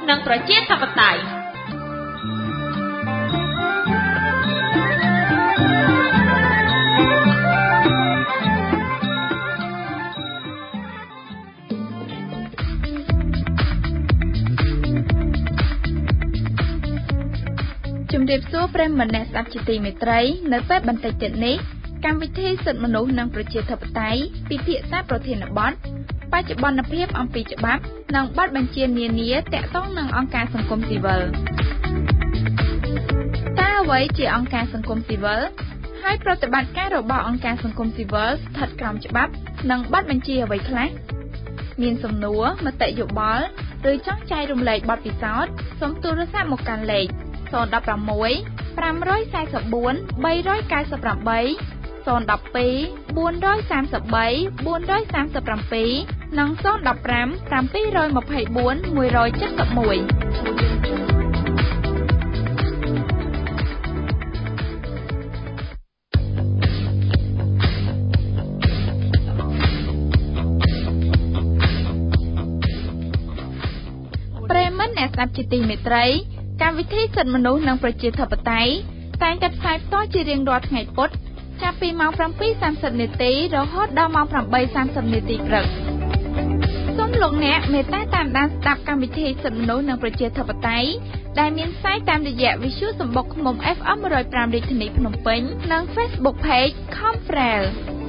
និងប្រជាធិបតេយ្យជំរាបសួរប្រិយមិត្តអ្នកស្ដាប់ជាទីមេត្រីនៅពេលបន្តិចទៀតនេះកម្មវិធីសិទ្ធិមនុស្សនិងប្រជាធិបតេយ្យពិភាក្សាប្រធានបទបច្ចុប្បន្នភាពអំពីច្បាប់និងបទបញ្ជានានាទាក់ទងនឹងអង្គការសង្គមស៊ីវិលតើអ្វីជាអង្គការសង្គមស៊ីវិលហើយប្រតិបត្តិការរបស់អង្គការសង្គមស៊ីវិលស្ថិតក្រោមច្បាប់និងបទបញ្ជាអ្វីខ្លះមានសំណួរមតិយោបល់ឬចង់ចែករំលែកបទពិសោធន៍សូមទូរស័ព្ទមកកាន់លេខ016 544 398 012 433 437 និង015 724 171អ្នកស្ដាប់ជាទីមេត្រីកម្មវិធីសិទ្ធិមនុស្សនិងប្រជាធិបតេយ្យតែងតែផ្សាយផ្ទាល់ជារៀងរាល់ថ្ងៃពុធចាប់ពីម៉ោង 7:30 នាទីរហូតដល់ម៉ោង 8:30 នាទីព្រឹកសូមលោកអ្នកមេត្តាតាមដានស្ដាប់កម្មវិធីសិទ្ធិមនុស្សនិងប្រជាធិបតេយ្យដែលមានផ្សាយតាមរយៈវិទ្យុសម្បុកឃ្មុំ FM 105 រាជធានីភ្នំពេញនិង Facebook Page Confrel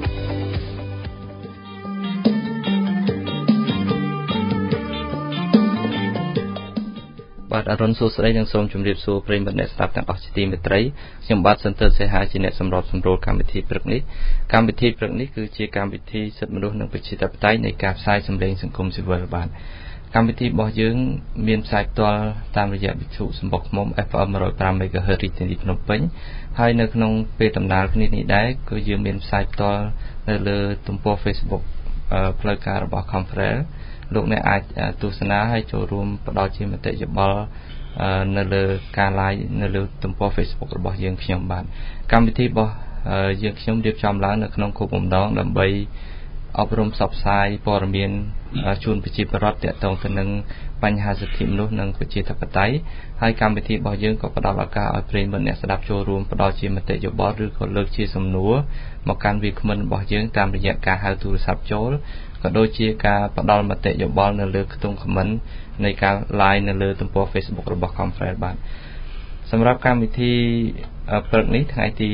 បាទអរុនសួស្តីនិងសូមជម្រាបសួរប្រិយមិត្តអ្នកស្ដាប់ទាំងអស់ជាទីមេត្រីខ្ញុំបាទសន្តិសេហាជាអ្នកសម្របសម្រួលកម្មវិធីព្រឹកនេះគឺជាកម្មវិធីសិទ្ធិមនុស្សនិងប្រជាធិបតេយ្យនៃការផ្សាយសម្លេងសង្គមស៊ីវិលបាទកម្មវិធីរបស់យើងមានផ្សាយផ្ទាល់តាមរយៈវិទ្យុសម្បុកឃ្មុំ FM 105 MHz រាជធានីភ្នំពេញហើយនៅក្នុងពេលដំណើរគ្នានេះដែរគឺយើងមានផ្សាយផ្ទាល់នៅលើទំព័រ Facebook ផ្លូវការរបស់ Confrelលោកអ្នកអាចទស្សនាហើយចូលរួមផ្ដល់ជាមតិយោបល់នៅលើការ live នៅលើទំព័រ Facebook របស់យើងខ្ញុំបាទកម្មវិធីរបស់យើងខ្ញុំរៀបចំឡើងនៅក្នុងគោលបំណងដើម្បីអប់រំផ្សព្វផ្សាយព័ត៌មានជូនប្រជាពលរដ្ឋទាក់ទងទៅនឹងបញ្ហាសិទ្ធិមនុស្សនិងប្រជាធិបតេយ្យហើយកម្មវិធីរបស់យើងក៏ផ្ដល់ឱកាសឲ្យប្រិយមិត្តអ្នកស្ដាប់ចូលរួមផ្ដល់ជាមតិយោបល់ឬក៏លើកជាសំណួរមកកាន់វាគ្មិនរបស់យើងតាមរយៈការហៅទូរស័ព្ទចូលក៏ដូចជាការផ្ដល់មតិយោបល់នៅលើខ្ទង់ comment នៃការ live នៅលើទំព័រ Facebook របស់ Confrel បាទសម្រាប់កម្មវិធីព្រឹកនេះថ្ងៃទី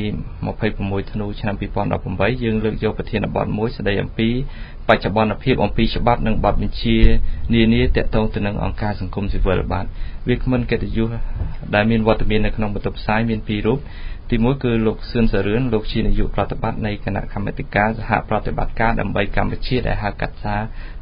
26ធ្នូឆ្នាំ2018យើងលើកយកប្រធានបទមួយស្ដីអំពីបច្ចុប្បន្នភាពអំពីច្បាប់និងបទបញ្ជានានាទាក់ទងទៅនឹងអង្គការសង្គមស៊ីវិលបាទវាគ្មិនកិត្តិយសដែលមានវត្តមាននៅក្នុងបន្ទប់ផ្សាយមានពីររូបទីមួយគឺលោកសឿនសារឿនលោកជានាយកប្រតិបត្តិនៃគណៈកម្មាធិការសហប្រតិបត្តិការដើម្បីកម្ពុជាដែលហៅកាត់ថា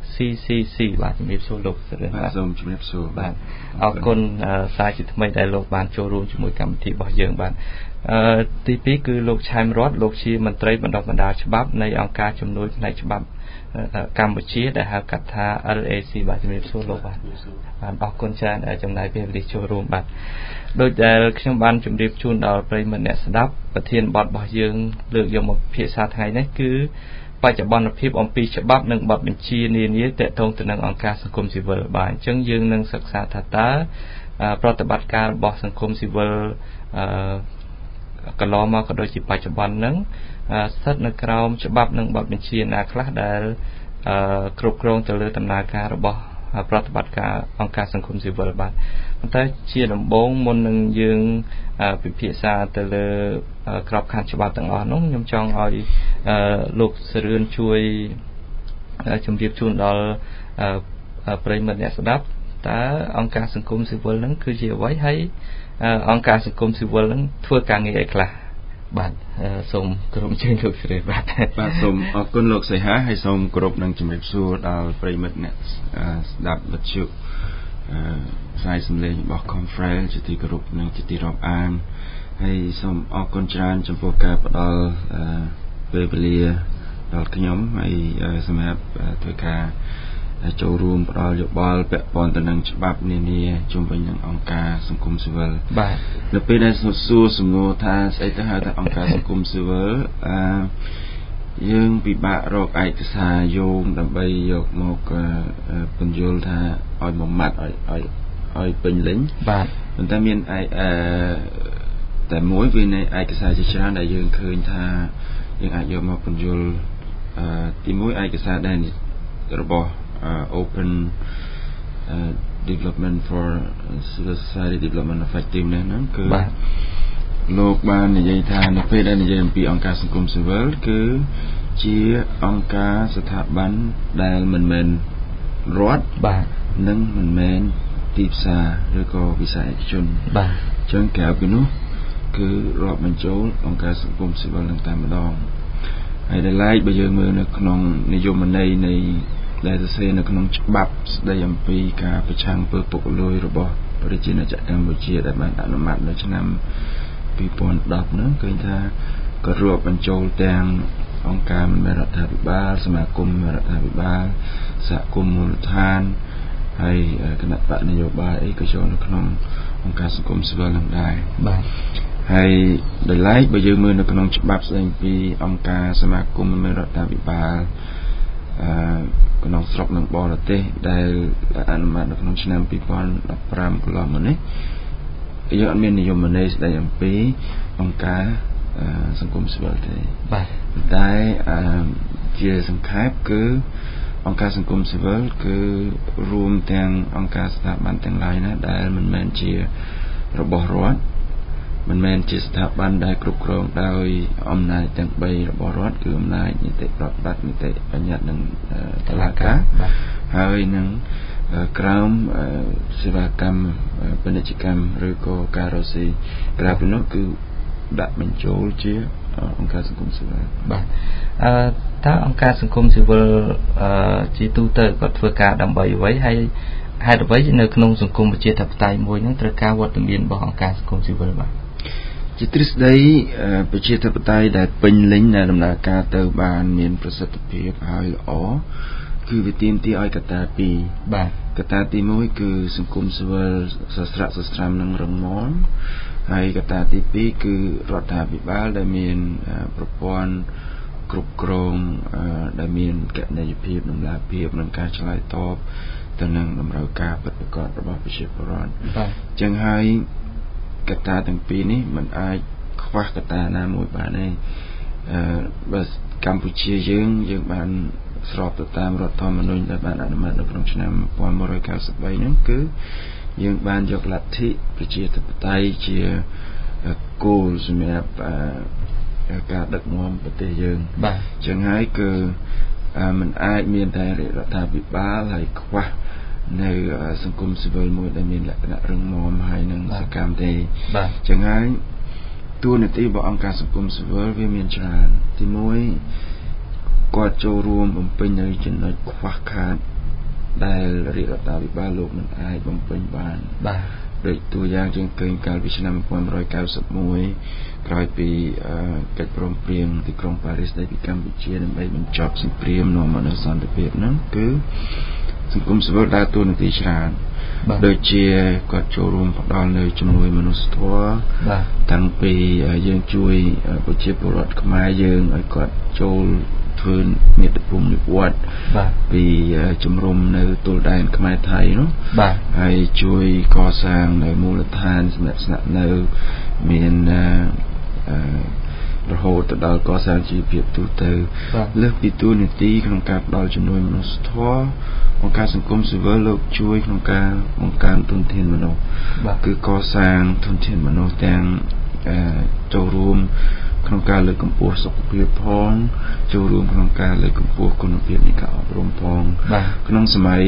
CCC បាទជំរាបសួរលោកសារឿនបាទសូមជំរាបសួរបាទអរគុណសារជាថ្មីដែលលោកបានចូលរួមជាមួយកម្មវិធីរបស់យើងបាទទី2គឺលោកឆែមរតលោកជាមន្ត្រីបណ្ដុះបណ្ដាលច្បាប់នៃអង្គការជំនួយផ្នែកច្បាប់កម្ពុជាដែលហៅកាត់ថា LAC បាទជំរាបសួរលោកបាទអរគុណច្រើនដែលចំណាយពេលវេលាចូលរួមបាទដោយដែលខ្ញុំបានជម្រាបជូនដល់ប្រិយមិត្តអ្នកស្ដាប់ប្រធានបទរបស់យើងលើកយកមកពិភាក្សាថ្ងៃនេះគឺបច្ចុប្បន្នភាពអំពីច្បាប់និងបទបញ្ជានានាទាក់ទងទៅនឹងអង្គការសង្គមស៊ីវិលបាទអញ្ចឹងយើងនឹងសិក្សាថាតើប្រតិបត្តិការរបស់សង្គមស៊ីវិលកន្លងមកក៏ដូចជាបច្ចុប្បន្នហ្នឹងស្ថិតនៅក្រោមច្បាប់និងបទបញ្ជាណាខ្លះដែលគ្រប់គ្រងទៅលើដំណើរការរបស់ប្រតិបត្តិការអង្គការសង្គមស៊ីវិលបាទប៉ុន្តែជាដំបូងមុននឹងយើងពិភាក្សាទៅលើក្របខ័ណ្ឌច្បាប់ទាំងអស់នោះខ្ញុំចង់ឲ្យលោកសរឿនជួយជម្រាបជូនដល់ប្រិយមិត្តអ្នកស្ដាប់តើអង្គការសង្គមស៊ីវិលហ្នឹងគឺជាអ្វីហើយអង្គការសង្គមស៊ីវិលហ្នឹងធ្វើការងារអីខ្លះបាទសូមគោរពជើញលោកសរឿនបាទសូមអរគុណលោកសីហាហើយសូមគោរពនិងជម្រាបសួរដល់ប្រិយមិត្តអ្នកស្ដាប់វិទ្យុផ្សាយសម្លេងរបស់ Confrel ជាទីគោរពនិងជាទីរាប់អានហើយសូមអរគុណច្រើនចំពោះការផ្ដល់ពេលវេលាដល់ខ្ញុំហើយសម្រាប់ធ្វើការចូលរួមផ្ដល់យោបល់ពាក់ព័ន្ធទៅនឹងច្បាប់នានាជុំវិញនឹងអង្គការសង្គមស៊ីវិលបាទនៅពេលដែលសួរសំណួរថាស្អីទៅហៅថាអង្គការសង្គមស៊ីវិលយើងពិបាករកឯកសារយោងដើម្បីយកមកពន្យល់ថាឲ្យមួយម៉ាត់ឲ្យឲ្យពេញលេញបាទប៉ុន្តែមានតែមួយវានៃឯកសារជាច្រើនដែលយើងឃើញថាយើងអាចយកមកពន្យល់ទីមួយឯកសារដែលរបស់ Open Development for Civil Society Development Effective ហ្នឹងគឺលោកបាននិយាយថានៅពេលដែលនិយាយអំពីអង្គការសង្គមស៊ីវិលគឺជាអង្គការស្ថាប័នដែលមិនមែនរដ្ឋបាទនិងមិនមែនទីផ្សារឬក៏វិស័យឯកជនបាទអញ្ចឹងក្រៅពីនោះគឺរាប់បញ្ចូលអង្គការសង្គមស៊ីវិលនឹងតែម្ដងហើយដែលឡែកបើយើងមើលនៅក្នុងនិយមន័យនៃដែលសរសេរនៅក្នុងច្បាប់ស្ដីអំពីការប្រឆាំងអំពើពុករលួយរបស់ប្រជាណាចក្រកម្ពុជាដែលបានអនុម័តនៅឆ្នាំ2010ហ្នឹងឃើញថាក៏រាប់បញ្ចូលទាំងអង្គការមិនមែនរដ្ឋាភិបាលសមាគមរដ្ឋាភិបាលសហគមន៍មូលដ្ឋានហើយគណៈបកនយោបាយអីក៏ចូលនៅក្នុងអង្គការសង្គមស៊ីវិលនឹងដែរបាទហើយដោយឡែកបើយើងមើលនៅក្នុងច្បាប់ស្ដីពីអង្គការសមាគមមិនមែនរដ្ឋាភិបាលក្នុងស្រុកនិងបរទេសដែលអនុម័តនៅក្នុងឆ្នាំ2015កន្លងមកនេះយើងអត់មាននិយមន័យស្ដីអំពីអង្គការសង្គមស៊ីវិលទេបាទតែជាសង្ខេបគឺអង្គការសង្គមស៊ីវិលគឺរួមទាំងអង្គការស្ថាប័នទាំងឡាយណាដែលមិនមែនជារបស់រដ្ឋមិនមែនជាស្ថាប័នដែលគ្រប់គ្រងដោយអំណាចទាំង3របស់រដ្ឋគឺអំណាចនីតិប្រតិបត្តិនីតិបញ្ញត្តិនិងតុលាការហើយនឹងក្រោមសេវាកម្មពាណិជ្ជកម្មឬក៏ការរកស៊ីក្រៅពីនោះគឺដាក់បញ្ចូលជាអង្គការសង្គមស៊ីវិលបាទតើអង្គការសង្គមស៊ីវិលជាទូទៅគាត់ធ្វើការដើម្បីអ្វីហើយហេតុអ្វីនៅក្នុងសង្គមប្រជាធិបតេយ្យមួយហ្នឹងត្រូវការវត្តមានរបស់អង្គការសង្គមស៊ីវិលបាទជាទ្រឹស្ដីប្រជាធិបតេយ្យដែលពេញលេញដែលដំណើរការទៅបានមានប្រសិទ្ធភាពហើយល្អគឺវាទាមទារឲ្យកត្តាពីរបាទកត្តាទី1គឺសង្គមស៊ីវិលសស្រាក់សស្រាំនឹងរឹងមាំហើយកត្តាទី2គឺរដ្ឋាភិបាលដែលមានប្រព័ន្ធគ្រប់គ្រងដែលមានគណនេយ្យភាពដំណាភាពនិងការឆ្លើយតបទៅនឹងតម្រូវការពិតប្រាកដរបស់ប្រជាពលរដ្ឋបាទអញ្ចឹងហើយកត្តាទាំងពីរនេះมันអាចខ្វះកត្តាណាមួយបានទេបើកម្ពុជាយើងបានស្របទៅតាមរដ្ឋធម្មនុញ្ញដែលបានអនុម័តនៅក្នុងឆ្នាំ1993ហ្នឹងគឺយើងបានយកលទ្ធិប្រជាធិបតេយ្យជាគោលសម្រាប់ការដឹកនាំប្រទេសយើងបាទអញ្ចឹងហើយគឺมันអាចមានតែរដ្ឋាភិបាលហើយខ្វះនៅសង្គមស៊ីវិលមួយដែលមានលក្ខណៈរឹងមាំហើយនឹងសកម្មទេបាទអញ្ចឹងហើយតួនាទីរបស់អង្គការសង្គមស៊ីវិលវាមានច្រើនទី1គាត់ចូលរួមបំពេញនៅចំណុចខ្វះខាតដែលរាជរដ្ឋាភិបាលលោកមិនអាចបំពេញបានបាទដូចតួយ៉ាងយើងឃើញកាលពីឆ្នាំ1991ក្រោយពីកិច្ចព្រមព្រៀងទីក្រុងប៉ារីសនៃកម្ពុជាដើម្បីបញ្ចប់សង្គ្រាមនាំមកនូវសន្តិភាពហ្នឹងគឺសង្គមស៊ីវិលដើរតួនាទីច្រើនដូចជាគាត់ចូលរួមផ្ដល់នៅជំនួយមនុស្សធម៌តាំងពីយើងជួយប្រជាពលរដ្ឋខ្មែរយើងឲ្យគាត់ចូលធ្វើមាតុភូមិនិវត្តន៍ពីជំរំនៅទល់ដែនខ្មែរថៃនោះហើយជួយកសាងនៅមូលដ្ឋានសម្រាប់ស្នាក់នៅមានរហូតទៅដល់កសាងជីវភាពទូទៅលើសពីតួនាទីក្នុងការផ្ដល់ជំនួយមនុស្សធម៌អង្គការសង្គមស៊ីវិលលោកជួយក្នុងការបង្កើនធនធានមនុស្សគឺកសាងធនធានមនុស្សទាំងចូលរួមក្នុងការលើកកម្ពស់សុខភាពផងចូលរួមក្នុងការលើកកម្ពស់គុណភាពនៃការអប់រំផងក្នុងសម័យ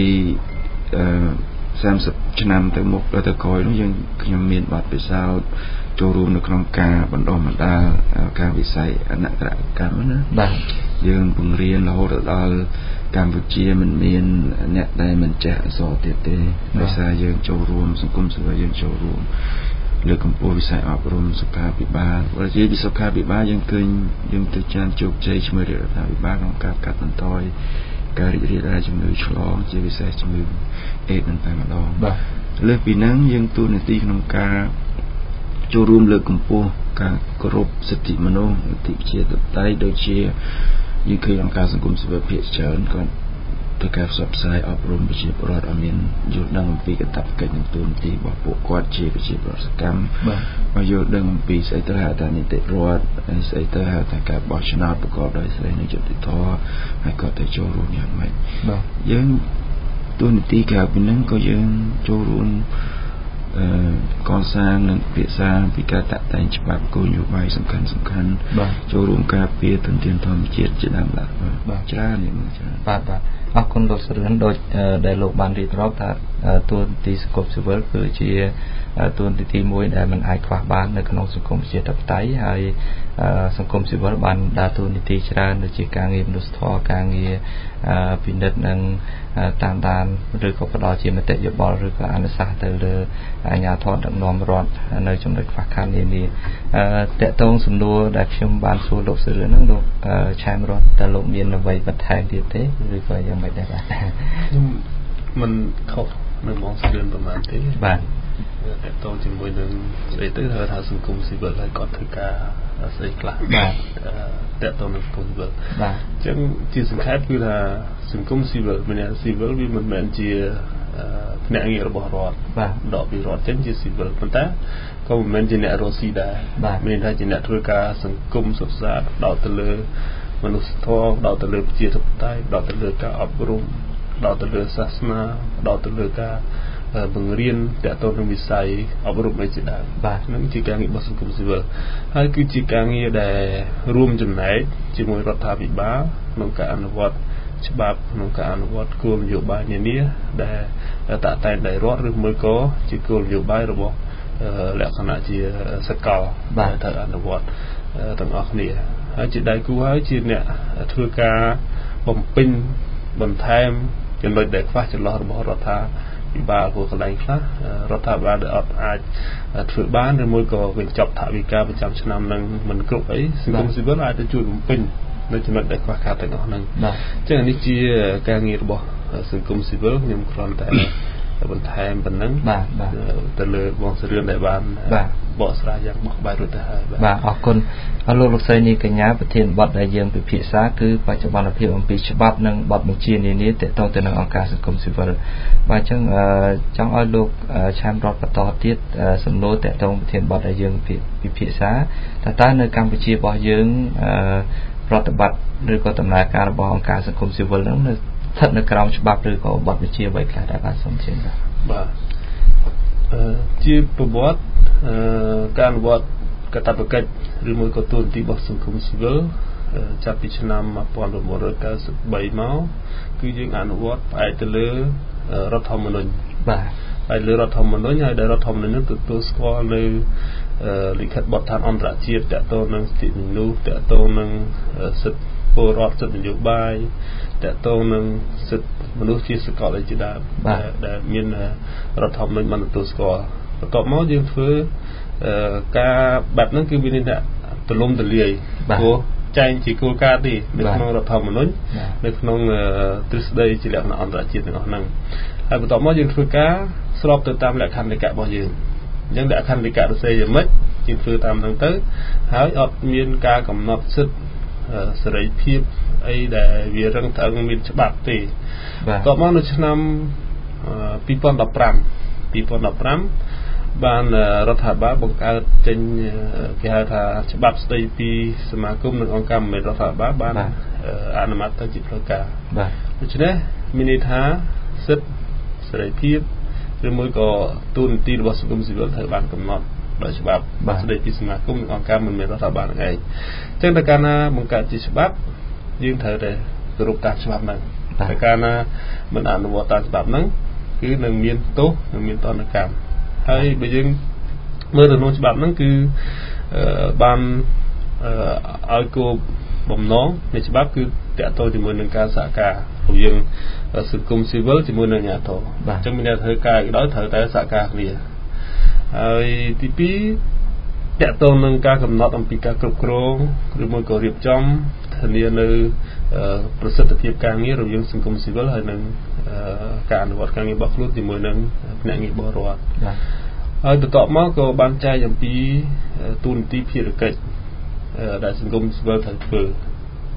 30ឆ្នាំទៅមុខទៅក្រោយនោះខ្ញុំមានបទពិសោធន៍ចូលរួមនៅក្នុងការបណ្ដុះបណ្ដាលការវិស័យអនុក្រាតកម្មណាយើងបង្រៀនរហូតដល់កម្ពុជាមិនមានអ្នកដែលមិនចេះអក្សរទៀតទេដោយសារយើងចូលរួមសង្គមស៊ីវិលយើងចូលរួមលើកកម្ពស់វិស័យអប់រំសុខាភិបាលវិស័យសុខាភិបាលយើងឃើញយើងទៅចានជោគជ័យជាមួយរដ្ឋាភិបាលក្នុងការកាត់បន្ថយការរីករាលដាលជំងឺឆ្លងជាពិសេសជំងឺអេដស៍តែម្ដងលើសពីហ្នឹងយើងទូនាទីក្នុងការចូលរួមលើកកម្ពស់ការគោរពសិទ្ធិមនុស្សសិទ្ធិប្រជាធិបតេយ្យដូចជាយើងឃើញអង្គការសង្គមស៊ីវិលភាគច្រើនគាត់ទៅការផ្សព្វផ្សាយអប់រំប្រជាពលរដ្ឋឲ្យមានយល់ដឹងអំពីកាតព្វកិច្ចនិងទូនាទីរបស់ពួកគាត់ជាប្រជាពលរដ្ឋសកម្មឲ្យយល់ដឹងអំពីស្អីទៅហៅថានីតិរដ្ឋស្អីទៅហៅថាការបោះឆ្នោតប្រកបដោយសេរីនិងយុត្តិធម៌ហើយគាត់ទៅចូលរួមយ៉ាងម៉េចយើងទូនាទីក្រៅពីហ្នឹងក៏យើងចូលរួមកសាងនិងពិភាក្សាពីការតាក់តែងច្បាប់គោលនយោបាយសំខាន់ចូលរួមការពារធនធានធម្មជាតិជាដើមបាទច្រើននេះច្រើនបាទអរគុណលោកសរឿនដូចដែលលោកបានរៀបរាប់ថាទូនាទីសង្គមស៊ីវិលគឺជាទូនាទីមួយដែលមិនអាចខ្វះបាននៅក្នុងសង្គមប្រជាធិបតេយ្យហើយសង្គមស៊ីវិលបានដើរតួនាទីច្រើនដូចជាការងារមនុស្សធម៌ការងារពិនិត្យនិងតាមដានឬក៏ផ្ដល់ជាមតិយោបល់ឬក៏អនុសាសន៍ទៅលើអាជ្ញាធរដឹកនាំរដ្ឋនៅចំណុចខ្វះខាតនានាតកតងសំណួរដែលខ្ញុំបានសួរលោកសរឿនហ្នឹងលោកឆែមរតតើលោកមានអ្វីបន្ថែមទៀតទេឬក៏យ៉ាងម៉េចដែរបាទខ្ញុំមិនខុសនៅបងសរឿនប្រហែលទេបាទតកតងជាមួយនឹងស្អីទៅថាសង្គមស៊ីវិលហើយគាត់ធ្វើការស្អីខ្លះបាទតកតងនឹងសង្គមស៊ីវិលបាទអញ្ចឹងជាសង្ខេបគឺថាសង្គមស៊ីវិលមានស៊ីវិលវាមិនមែនជាភ្នាក់ងាររបស់រដ្ឋបាទដកពីរដ្ឋចេញជាស៊ីវិលប៉ុន្តែក៏មិនមែនជាអ្នករស់ស៊ីដែរមានថាជាអ្នកធ្វើការសង្គមសុខសាន្តដោតទៅលើមនុស្សធម៌ដោតទៅលើប្រជាធិបតេយ្យដោតទៅលើការអប់រំដោតទៅលើសាសនាដោតទៅលើការបង្រៀនតទៅនឹងវិស័យអប់រំឯជាដើមហ្នឹងជាការងាររបស់សង្គមស៊ីវិលហើយគឺជាការងារដែលរួមចំណែកជាមួយរដ្ឋាភិបាលក្នុងការអនុវត្តច្បាប់ក្នុងការអនុវត្តគោលនយោបាយនានាដែលតាក់តែងដោយរដ្ឋឬមួយក៏ជាគោលនយោបាយរបស់លក្ខណៈជាសកលដែលត្រូវអនុវត្តទាំងអស់គ្នាហើយជាដៃគូហើយជាអ្នកធ្វើការបំពេញបន្ថែមចំណុចដែលខ្វះចន្លោះរបស់រដ្ឋាភិបាលពួកកន្លែងខ្លះរដ្ឋាភិបាលដែលអត់អាចធ្វើបានឬមួយក៏កញ្ចប់ថវិកាប្រចាំឆ្នាំនឹងមិនគ្រប់អីសង្គមស៊ីវិលអាចទៅជួយបំពេញនៅចំណុចដែលខ្វះខាតទាំងអស់ហ្នឹងអញ្ចឹងនេះជាការងាររបស់សង្គមស៊ីវិលខ្ញុំគ្រាន់តែបន្ថែមប៉ុណ្ណឹងទៅលើបងសរឿនដែលបានបកស្រាយយ៉ាងបោះបាយរួចទៅហើយបាទអរគុណលោកស្រីនីកញ្ញាប្រធានបទដែលយើងពិភាក្សាគឺបច្ចុប្បន្នភាពអំពីច្បាប់និងបទបញ្ជានានាទាក់ទងទៅនឹងអង្គការសង្គមស៊ីវិលបាទអញ្ចឹងចង់ឲ្យលោកឆានរតបន្តទៀតសំណួរទាក់ទងប្រធានបទដែលយើងពិភាក្សាតើនៅកម្ពុជារបស់យើងប្រតិបត្តិឬក៏ដំណើរការរបស់អង្គការសង្គមស៊ីវិលហ្នឹងស្ថិតនៅក្រោមច្បាប់ឬក៏បទបញ្ជាអ្វីខ្លះដែរបាទសូមជឿបាទជាប្រវត្តិការអនុវត្តកាតព្វកិច្ចឬមួយក៏ទូនាទីរបស់សង្គមស៊ីវិលចាប់ពីឆ្នាំ1993មកគឺយើងអនុវត្តផ្អែកទៅលើរដ្ឋធម្មនុញ្ញបាទហើយលើរដ្ឋធម្មនុញ្ញហើយដែលរដ្ឋធម្មនុញ្ញនឹងទទួលស្គាល់នៅលិខិតបទដ្ឋានអន្តរជាតិទាក់ទងនឹងសិទ្ធិមនុស្សទាក់ទងនឹងសិទ្ធិពលរដ្ឋសិទ្ធិនយោបាយទាក់ទងនឹងសិទ្ធិមនុស្សជាសកលឯជាដើមដែលមានរដ្ឋធម្មនុញ្ញបានទទួលស្គាល់បន្ទាប់មកយើងធ្វើការបែបហ្នឹងគឺមានតែទលំទលាយព្រោះចែងជាគោលការណ៍ទេនៅក្នុងរដ្ឋធម្មនុញ្ញនៅក្នុងទ្រឹស្ដីជាលក្ខណៈអន្តរជាតិទាំងអស់ហ្នឹងហើយបន្ទាប់មកយើងធ្វើការស្របទៅតាមលក្ខន្តិកៈរបស់យើងអញ្ចឹងលក្ខន្តិកៈរសេយ៉ាងម៉េចយើងធ្វើតាមហ្នឹងទៅហើយអត់មានការកំណត់សិទ្ធិសេរីភាពអីដែលវារឹងតឹងមានច្បាប់ទេបន្ទាប់មកនៅឆ្នាំ2015បានរដ្ឋាភិបាលបង្កើតចេញគេហៅថាច្បាប់ស្ដីពីសមាគមនិងអង្គការមិនមែនរដ្ឋាភិបាលបានអនុម័តទៅជាផ្លូវការដូច្នេះមានន័យថាសិទ្ធិសេរីភាពឬមួយក៏ទូនាទីរបស់សង្គមស៊ីវិលត្រូវបានកំណត់ដោយច្បាប់ស្ដីពីសមាគមនិងអង្គការមិនមែនរដ្ឋាភិបាលនឹងឯងអញ្ចឹងតែកាលណាបង្កើតជាច្បាប់យើងត្រូវតែគោរពតាមច្បាប់ហ្នឹងតែកាលណាមិនអនុវត្តតាមច្បាប់ហ្នឹងគឺនឹងមានទោសនិងមានទណ្ឌកម្មហើយបើយើងមើលទៅក្នុងច្បាប់ហ្នឹងគឺបានឲ្យគោលបំណងនៃច្បាប់គឺតាក់ទងជាមួយនឹងការសហការរវាងសង្គមស៊ីវិលជាមួយនឹងអាជ្ញាធរអញ្ចឹងមានអ្នកធ្វើការឲ្យដោយត្រូវតែសហការគ្នាហើយទី2តាក់ទងនឹងការកំណត់អំពីការគ្រប់គ្រងឬមួយក៏រៀបចំធានានៅប្រសិទ្ធភាពការងាររវាងសង្គមស៊ីវិលហើយនិងការអនុវត្តការងាររបស់ខ្លួនជាមួយនឹងភ្នាក់ងារបរិវត្តហើយបន្ទាប់មកក៏បានចែកអំពីទូនាទីភារកិច្ចដែលសង្គមស៊ីវិលត្រូវធ្វើ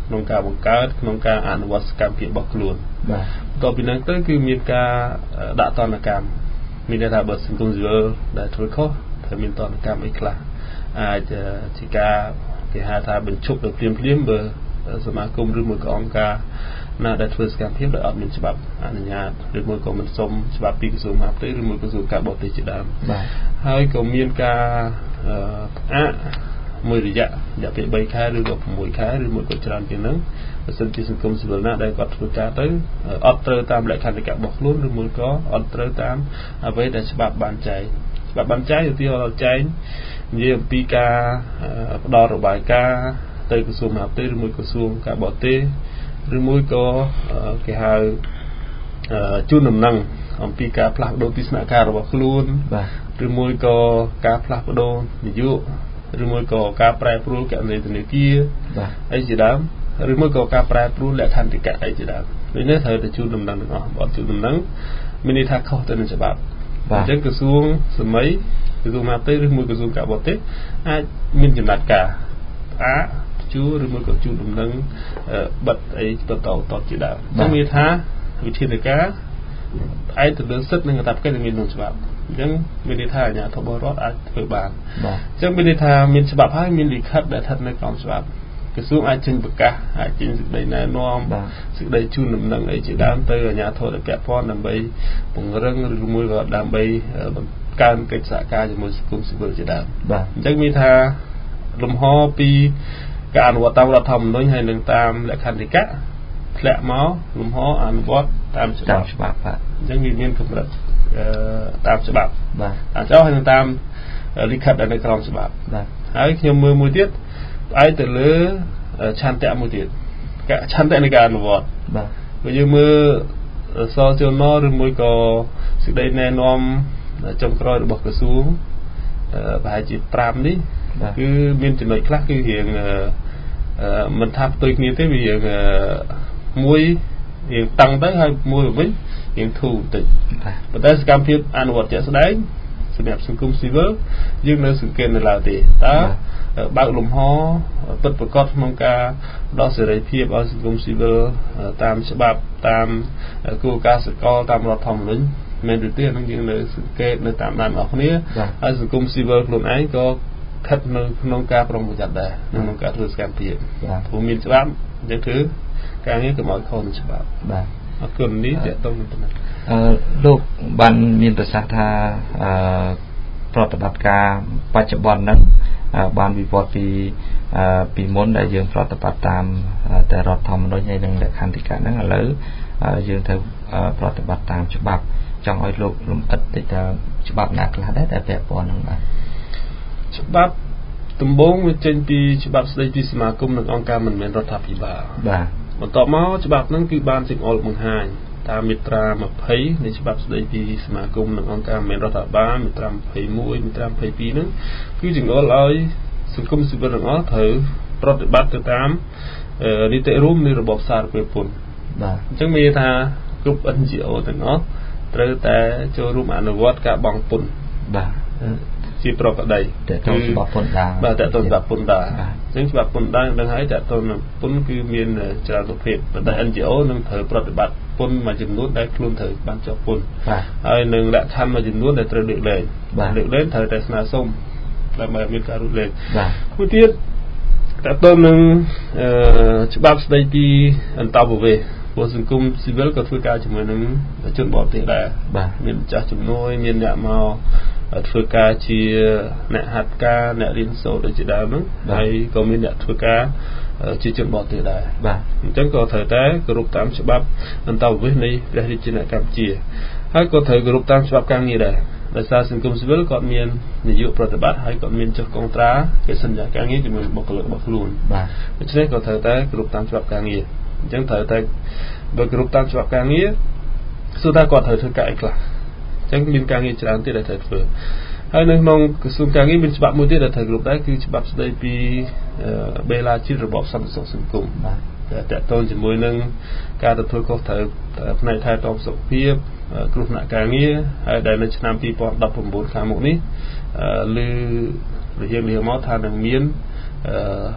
ក្នុងការបង្កើតក្នុងការអនុវត្តសកម្មភាពរបស់ខ្លួនបន្ទាប់ពីហ្នឹងទៅគឺមានការដាក់ទណ្ឌកម្មមានន័យថាបើសង្គមស៊ីវិលដែលធ្វើខុសត្រូវមានទណ្ឌកម្មអីខ្លះអាចជាការគេហៅថាបញ្ឈប់ដោយភ្លាមបើសមាគមឬមួយក៏អង្គការណាដែលធ្វើសកម្មភាពដែលអត់មានច្បាប់អនុញ្ញាតឬមួយក៏មិនសុំច្បាប់ពីក្រសួងមហាផ្ទៃឬមួយក្រសួងការបរទេសជាដើមហើយក៏មានការផ្អាកមួយរយៈពេល3ខែឬក៏6ខែឬមួយក៏ច្រើនជាងហ្នឹងបើសិនជាសង្គមស៊ីវិលណាដែលគាត់ធ្វើការទៅអត់ត្រូវតាមលក្ខន្តិកៈរបស់ខ្លួនឬមួយក៏អត់ត្រូវតាមអ្វីដែលច្បាប់បានចែងឧទាហរណ៍ចែងនិយាយអំពីការផ្ដល់របាយការណ៍ទៅក្រសួងមហាផ្ទៃឬមួយក្រសួងការបរទេសឬមួយក៏គេហៅជូនដំណឹងអំពីការផ្លាស់ប្ដូរទស្សនៈការរបស់ខ្លួនឬមួយក៏ការផ្លាស់ប្ដូរនយោបាយឬមួយក៏ការប្រែប្រួលគណនេយ្យធនាគារអីជាដើមឬមួយក៏ការប្រែប្រួលលក្ខន្តិកៈអីជាដើមដូចនេះត្រូវតែជូនដំណឹងទាំងអស់បើអត់ជូនដំណឹងមានន័យថាខុសទៅនឹងច្បាប់អញ្ចឹងក្រសួងសម័យក្រសួងមហាផ្ទៃឬមួយក្រសួងការបរទេសអាចមានចំណាត់ការជួឬមួយក៏ជួដំណឹងបិទអីបន្តជាដើមអញ្ចឹងមានថាវិធានការឯកទៅលើសិទ្ធិនិងកាតព្វកិច្ចដែលមានក្នុងច្បាប់អញ្ចឹងមានន័យថាអាជ្ញាធររដ្ឋអាចធ្វើបានអញ្ចឹងមានន័យថាមានច្បាប់ហើយមានលិខិតដែលស្ថិតនៅក្រោមច្បាប់ក្រសួងអាចចេញប្រកាសអាចចេញសេចក្តីណែនាំសេចក្តីជូនដំណឹងអីជាដើមទៅអាជ្ញាធរដែលពាក់ព័ន្ធដើម្បីពង្រឹងឬមួយក៏ដើម្បីបង្កើនកិច្ចសហការជាមួយសង្គមស៊ីវិលជាដើមអញ្ចឹងមានថាលំហពីការអនុវត្តតាមរដ្ឋធម្មនុញ្ញហើយនឹងតាមលក្ខន្តិកៈធ្លាក់មកលំហអនុវត្តតាមច្បាប់បាទអញ្ចឹងវាមានកម្រិតតាមច្បាប់បាទតាមច្បាប់ហើយនឹងតាមលិខិតដែលនៅក្រោមច្បាប់បាទហើយខ្ញុំមើលមួយទៀតផ្អែកទៅលើឆន្ទៈមួយទៀតឆន្ទៈនៃការអនុវត្តបាទបើយើងមើលសជនឬមួយក៏សេចក្តីណែនាំចុងក្រោយរបស់ក្រសួងប្រហែលជា5នេះគឺមានចំណុចខ្លះគឺរៀងមិនថាផ្ទុយគ្នាទេវារៀងមួយរៀងតឹងទៅហើយមួយវិញរៀងធូរបន្តិចប៉ុន្តែសកម្មភាពអនុវត្តជាក់ស្ដែងសម្រាប់សង្គមស៊ីវិលយើងនៅសង្កេតនៅឡើយទេតើបើកលំហពិតប្រាកដក្នុងការផ្ដល់សេរីភាពឲ្យសង្គមស៊ីវិលតាមច្បាប់តាមគោលការណ៍សកលតាមរដ្ឋធម្មនុញ្ញមែនឬទេនឹងយើងនៅសង្កេតនៅតាមដានអស់គ្នាហើយសង្គមស៊ីវិលខ្លួនឯងក៏ស្ថិតនៅក្នុងការប្រុងប្រយ័ត្នដែរក្នុងការធ្វើសកម្មភាពព្រោះមានច្បាប់អញ្ចឹងគឺការងារកុំឲ្យខុសនឹងច្បាប់បាទអរគុណនេះតើតើប៉ុណ្ណាលោកបានមានប្រសាសន៍ថាប្រតិបត្តិការបច្ចុប្បន្នហ្នឹងបានវិវត្តពីមុនដែលយើងប្រតិបត្តិតាមតែរដ្ឋធម្មនុញ្ញហើយនឹងលក្ខន្តិកៈហ្នឹងឥឡូវយើងត្រូវប្រតិបត្តិតាមច្បាប់ចង់ឲ្យលោកលំអិតតិចថាច្បាប់ណាខ្លះដែរដែលពាក់ព័ន្ធហ្នឹងបាទច្បាប់ដំបូងវាចេញពីច្បាប់ស្តីពីសមាគមនិងអង្គការមិនមែនរដ្ឋាភិបាលបាទបន្ទាប់មកច្បាប់ហ្នឹងគឺបានចង្អុលបង្ហាញតាមមាត្រា20នៃច្បាប់ស្តីពីសមាគមនិងអង្គការមិនមែនរដ្ឋាភិបាលមាត្រា21មាត្រា22ហ្នឹងគឺចង្អុលឲ្យសង្គមស៊ីវិលទាំងអស់ត្រូវប្រតិបត្តិទៅតាមនីតិរួមនៃរបបសារពើពន្ធបាទអញ្ចឹងមានថាគ្រប់ NGO ទាំងអស់ត្រូវតែចូលរួមអនុវត្តការបង់ពន្ធបាទជាប្រកបដីតែទៅច្បាប់ពន្ធដារបាទតែទៅច្បាប់ពន្ធដារអញ្ចឹងច្បាប់ពន្ធដារដឹងហើយតែទៅនឹងពន្ធគឺមានច្រើនប្រភេទប៉ុន្តែ NGO នឹងត្រូវប្រតិបត្តិពន្ធមួយចំនួនដែលខ្លួនត្រូវបានជាប់ពន្ធហើយនឹងលក្ខខណ្ឌមួយចំនួនដែលត្រូវលើកលែងត្រូវតែស្នើសុំដើម្បីមានការរត់លែងមួយទៀតតែទៅនឹងច្បាប់ស្តីពីអន្តរប្រវេសន៍ព្រោះសង្គមស៊ីវិលក៏ធ្វើការជាមួយនឹងជនបរទេសដែរមានចាស់ជំនួយមានអ្នកមកធ្វើការជាអ្នកហាត់ការអ្នករៀនសូត្រដូចជាដើមហ្នឹងហើយក៏មានអ្នកធ្វើការជាជនបរទេសដែរបាទអញ្ចឹងក៏ត្រូវតែគោរពតាមច្បាប់អន្តរប្រវេសន៍នៃព្រះរាជាណាចក្រកម្ពុជាហើយក៏ត្រូវគោរពតាមច្បាប់ការងារដែរដោយសារសង្គមស៊ីវិលគាត់មាននយោបាយប្រតិបត្តិហើយគាត់មានចុះកុងត្រាកិច្ចសន្យាការងារជាមួយបុគ្គលិករបស់ខ្លួនបាទដូច្នេះក៏ត្រូវតែគោរពតាមច្បាប់ការងារអញ្ចឹងត្រូវតែបើគោរពតាមច្បាប់ការងារសួរថាគាត់ត្រូវធ្វើការអីខ្លះអញ្ចឹងមានការងារច្រើនទៀតដែលត្រូវធ្វើហើយនៅក្នុងក្រសួងការងារមានច្បាប់មួយទៀតដែលត្រូវគោរពដែរគឺច្បាប់ស្តីពីបេឡាជាតិរបបសន្តិសុខសង្គមបាទតកតងជាមួយនឹងការទទួលខុសត្រូវផ្នែកថែទាំសុខភាពគ្រោះថ្នាក់ការងារហើយដែលនៅឆ្នាំ2019ខាងមុខនេះឬរយៈនេះមកថានឹងមាន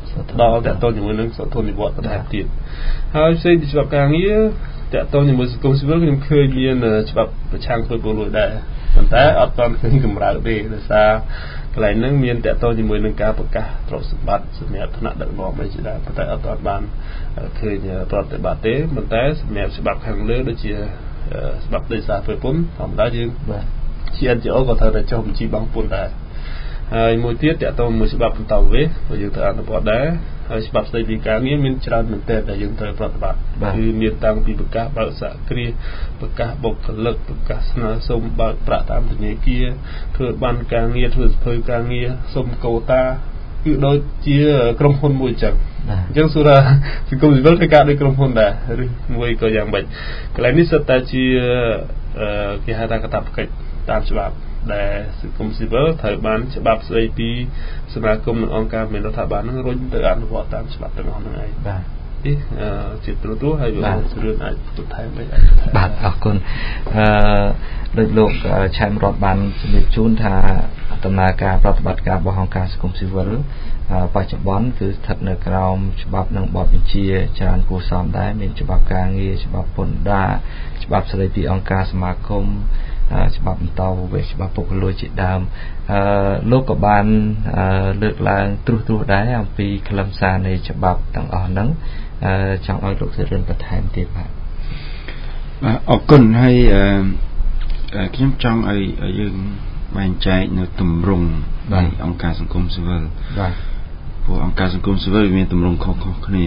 ដល់តើតើជាមួយនឹងសធននិវត្តន៍បន្ថែមទៀតហើយផ្សេងពីច្បាប់ការងារតើតើជាមួយសង្គមស៊ីវិលខ្ញុំឃើញមានច្បាប់ប្រឆាំងធ្វើពលរដ្ឋដែរប៉ុន្តែអត់ទាន់ឃើញកម្រើកទេដោយសារកន្លែងហ្នឹងមានតើតើជាមួយនឹងការប្រកាសទ្រព្យសម្បត្តិសម្រាប់ថ្នាក់ដឹកនាំអីជាដើមប៉ុន្តែអត់ទាន់បានឃើញប្រតិបត្តិទេប៉ុន្តែសម្រាប់ច្បាប់ខាងលើដូចជាច្បាប់ដីសាធ្វើពន្ធធម្មតាយើងជា NGO ក៏ត្រូវតែចុះបញ្ជីបង់ពន្ធដែរហើយមួយទៀតតើតើមួយច្បាប់បន្តវេសក៏យើងត្រូវអនុវត្តដែរហើយច្បាប់ស្តីពីការងារមានច្រើនមែនទែនដែលយើងត្រូវប្រតិបត្តិគឺមានតាំងពីប្រកាសបើកសហគ្រាសប្រកាសបុគ្គលិកប្រកាសស្នើសុំបើកប្រាក់តាមធនាគារធ្វើបានការងារធ្វើសភៅការងារសុំកូតាគឺដូចជាក្រុមហ៊ុនមួយចឹងអញ្ចឹងសូរសង្គមស៊ីវិលធ្វើការដូចក្រុមហ៊ុនដែរឬមួយក៏យ៉ាងម៉េចកន្លែងនេះសិតតែជាគេហៅថាកាតព្វកិច្ចតាមច្បាប់ដែលសង្គមស៊ីវិលត្រូវបានច្បាប់ស្តីពីសមាគមនិងអង្គការមានរដ្ឋាភិបាលនឹងរុញទៅអនុវត្តតាមច្បាប់ទាំងអស់ហ្នឹងឯងបាទជាទូទៅហើយវារឿងអាចបន្ថែមអីបាទអរគុណដោយលោកឆៃមរតបានជំរាបជូនថាដំណើរការប្រតិបត្តិការរបស់អង្គការសង្គមស៊ីវិលបច្ចុប្បន្នគឺស្ថិតនៅក្រោមច្បាប់និងបទបញ្ជាច្រើនគួរសមដែរមានច្បាប់ការងារច្បាប់ពន្ធដារច្បាប់ស្តីពីអង្គការសមាគមច្បាប់បន្តវេសច្បាប់ពុករលួយជាដើមលោកក៏បានលើកឡើងត្រួសដែរអំពីខ្លឹមសារនៃច្បាប់ទាំងអស់ហ្នឹងចង់ឲ្យលោកសិរិនបន្ថែមទៀតបាទអរគុណហើយខ្ញុំចង់ឲ្យយើងបែងចែកនៅទម្រង់នៃអង្គការសង្គមស៊ីវិលបាទព្រោះអង្គការសង្គមស៊ីវិលមានទម្រង់ខុសៗគ្នា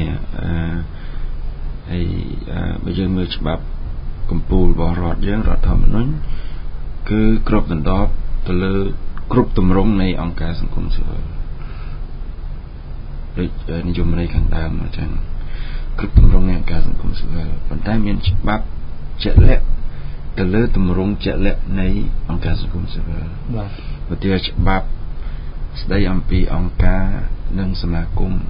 ហើយបើយើងមើលច្បាប់កម្ពុជារបស់រដ្ឋយើងរដ្ឋធម្មនុញ្ញគឺគ្របដណ្ដប់ទៅលើគ្រប់ទម្រង់នៃអង្គការសង្គមស៊ីវិលដូចនិយមន័យខាងដើមអញ្ចឹងគ្រប់ទម្រង់នៃអង្គការសង្គមស៊ីវិលប៉ុន្តែមានច្បាប់ជាក់លាក់ទៅលើទម្រង់ជាក់លាក់នៃអង្គការសង្គមស៊ីវិលបាទឧទាហរណ៍ច្បាប់ស្ដីអំពីអង្គការនិងសមាគម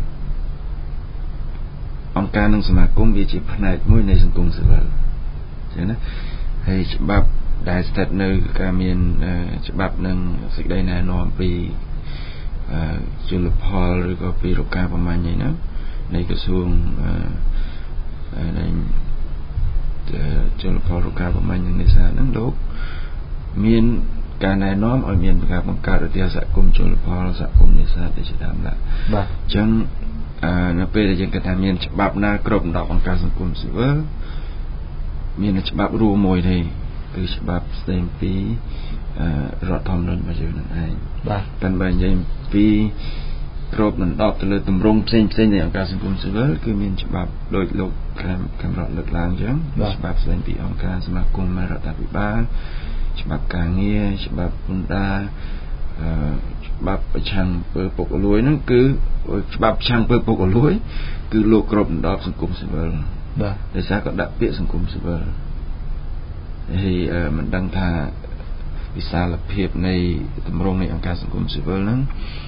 អង្គការនិងសមាគមវាជាផ្នែកមួយនៃសង្គមស៊ីវិលអញ្ចឹងណាហើយច្បាប់ដែលស្ថិតនៅការមានច្បាប់និងសេចក្តីណែនាំពីជលផលឬក៏ពីរកាប្រមាញ់ហ្នឹងនៃក្រសួងនៃជលផលរកាប្រមាញ់នឹងនេសាទហ្នឹងលោកមានការណែនាំឲ្យមានការបង្កើតឧទាហរណ៍សហគមន៍ជលផលសហគមន៍នេសាទជាដើមបាទអញ្ចឹងនៅពេលដែលយើងគិតថាមានច្បាប់ណាគ្រប់ដណ្ដប់អង្គការសង្គមស៊ីវិលមានច្បាប់រួមមួយទេគឺច្បាប់ស្តីពីរដ្ឋធម្មនុញ្ញរបស់យើងនឹងឯងបាទតែបើនិយាយពីគ្រប់ដណ្ដប់ទៅលើទម្រង់ផ្សេងនៃអង្គការសង្គមស៊ីវិលគឺមានច្បាប់ដោយលោកខេមរតលើកឡើងអញ្ចឹងច្បាប់ស្តីពីអង្គការសមាគមរដ្ឋាភិបាលច្បាប់ការងារច្បាប់ពន្ធដារច្បាប់ប្រឆាំងពើពុករលួយហ្នឹងគឺច្បាប់ប្រឆាំងពើពុករលួយគឺលោកគ្រប់ដណ្ដប់សង្គមស៊ីវិលបាទដោយសារក៏ដាក់ពាក្យសង្គមស៊ីវិលហើយមិនដឹងថាវិសាលភាពនៃទម្រង់នៃអង្គការសង្គមស៊ីវិលហ្នឹង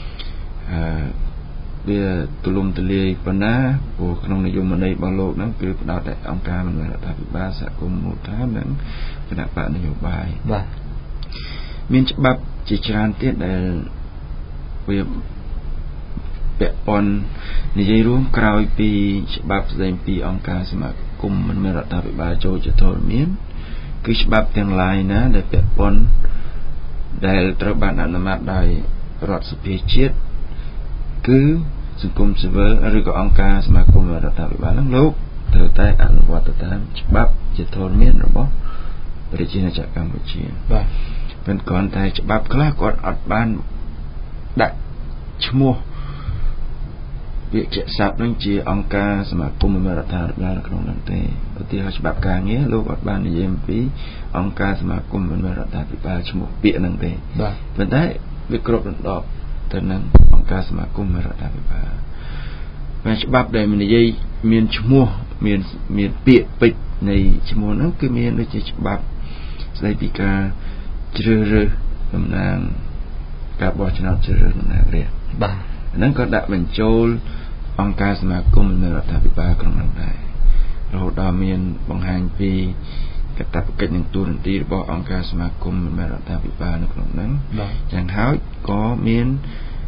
វាទូលំទូលាយប៉ុណ្ណាព្រោះក្នុងនយោបាយរបស់លោកហ្នឹងគឺផ្ដោតតែអង្គការមិនមែនរដ្ឋាភិបាលសហគមន៍មូលដ្ឋាននិងគណៈបកនយោបាយបាទមានច្បាប់ជាច្រើនទៀតដែលវាពាក់ព័ន្ធនិយាយរួមក្រោយពីច្បាប់ស្តីពីអង្គការសមាគមមិនមែនរដ្ឋាភិបាលចូលជាធរមានគឺច្បាប់ទាំងឡាយណាដែលពាក់ព័ន្ធដែលត្រូវបានអនុម័តដោយរដ្ឋសភាជាតិគឺសង្គមស៊ីវិលឬក៏អង្គការសមាគមរដ្ឋាភិបាលហ្នឹងលោកត្រូវតែអនុវត្តទៅតាមច្បាប់ជាធរមានរបស់ប្រជាណាចក្រកម្ពុជាបាទប៉ុន្តែគ្រាន់តែច្បាប់ខ្លះគាត់អត់បានដាក់ឈ្មោះវាជាក់ស្ដែងនឹងជាអង្គការសមាគមមិនមែនរដ្ឋាភិបាលក្នុងនោះទេឧទាហរណ៍ច្បាប់ការងារលោកអត់បាននិយាយអំពីអង្គការសមាគមមិនមែនរដ្ឋាភិបាលឈ្មោះពាក្យហ្នឹងទេបាទប៉ុន្តែវាគ្រប់ដណ្ដប់ទៅនឹងអង្គការសមាគមរដ្ឋាភិបាលហើយច្បាប់ដែលនិយាយមានឈ្មោះមានពាក្យពេចន៍នៃឈ្មោះហ្នឹងគឺមានដូចជាច្បាប់ស្ដីពីការជ្រើសរើសតំណាងការបោះឆ្នោតជ្រើសរើសតំណាងរាស្ត្របាទហ្នឹងក៏ដាក់បញ្ចូលអង្គការសមាគមនៃរដ្ឋាភិបាលក្នុងនោះដែររហូតដល់មានបង្ហាញពីកាតព្វកិច្ចនិងទូរនទីរបស់អង្គការសមាគមនៃរដ្ឋាភិបាលនៅក្នុងនោះយ៉ាងហើយក៏មាន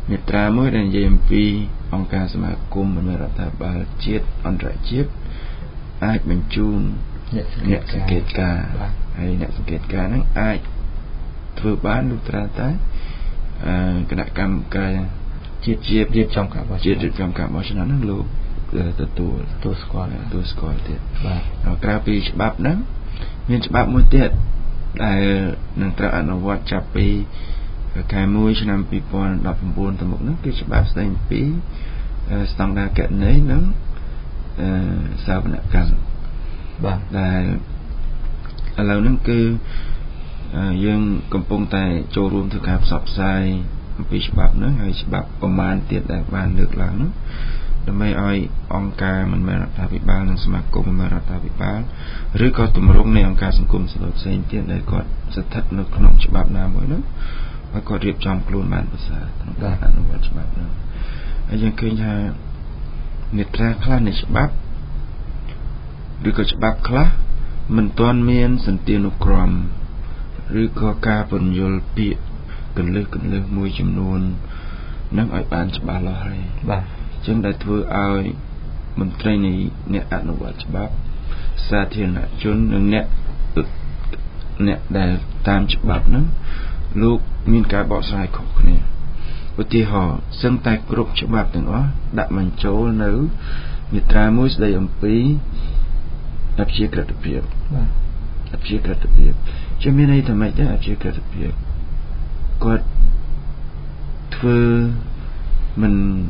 មេត្រាមួយដែលនិយាយអំពីអង្គការសមាគមមិនមែនរដ្ឋាភិបាលជាតិអន្តរជាតិអាចបញ្ជូនអ្នកសង្កេតការណ៍ហើយអ្នកសង្កេតការណ៍ហ្នឹងអាចធ្វើបានលុះត្រាតែគណៈកម្មការជាតិរៀបចំការបោះឆ្នោតហ្នឹងលោកទទួលស្គាល់ទៀតបាទក្រៅពីច្បាប់ហ្នឹងមានច្បាប់មួយទៀតដែលនឹងត្រូវអនុវត្តចាប់ពីខែ1ឆ្នាំ2019ទៅមុខហ្នឹងគឺច្បាប់ស្តីពីស្តង់ដារគណនេយ្យនិងសាវនកម្មបាទដែលឥឡូវហ្នឹងគឺយើងកំពុងតែចូលរួមធ្វើការផ្សព្វផ្សាយអំពីច្បាប់ហ្នឹងហើយច្បាប់ប្រមាណទៀតដែលបានលើកឡើងហ្នឹងដើម្បីឲ្យអង្គការមិនមែនរដ្ឋាភិបាលនិងសមាគមមិនមែនរដ្ឋាភិបាលឬក៏ទម្រង់នៃអង្គការសង្គមស៊ីវិលផ្សេងទៀតដែលគាត់ស្ថិតនៅក្នុងច្បាប់ណាមួយហ្នឹងហើយគាត់រៀបចំខ្លួនបានប្រសើរក្នុងការអនុវត្តច្បាប់ហ្នឹងហើយយើងឃើញថាមាត្រាខ្លះនៃច្បាប់ឬក៏ច្បាប់ខ្លះមិនទាន់មានសន្តានុក្រមឬក៏ការពន្យល់ពាក្យកន្លឹះមួយចំនួននឹងឲ្យបានច្បាស់លាស់ហើយបាទចឹងដែលធ្វើឲ្យមន្ត្រីនៃអ្នកអនុវត្តច្បាប់សាធារណជននិងអ្នកដែលតាមច្បាប់ហ្នឹងលោកមានការបកស្រាយខុសគ្នាឧទាហរណ៍សឹងតែគ្រប់ច្បាប់ទាំងអស់ដាក់បញ្ចូលនៅមាត្រាមួយស្តីអំពីអព្យាក្រឹតភាពបាទអព្យាក្រឹតភាពជាមានន័យថាម៉េចដែរអព្យាក្រឹតភាពគាត់ធ្វើមិន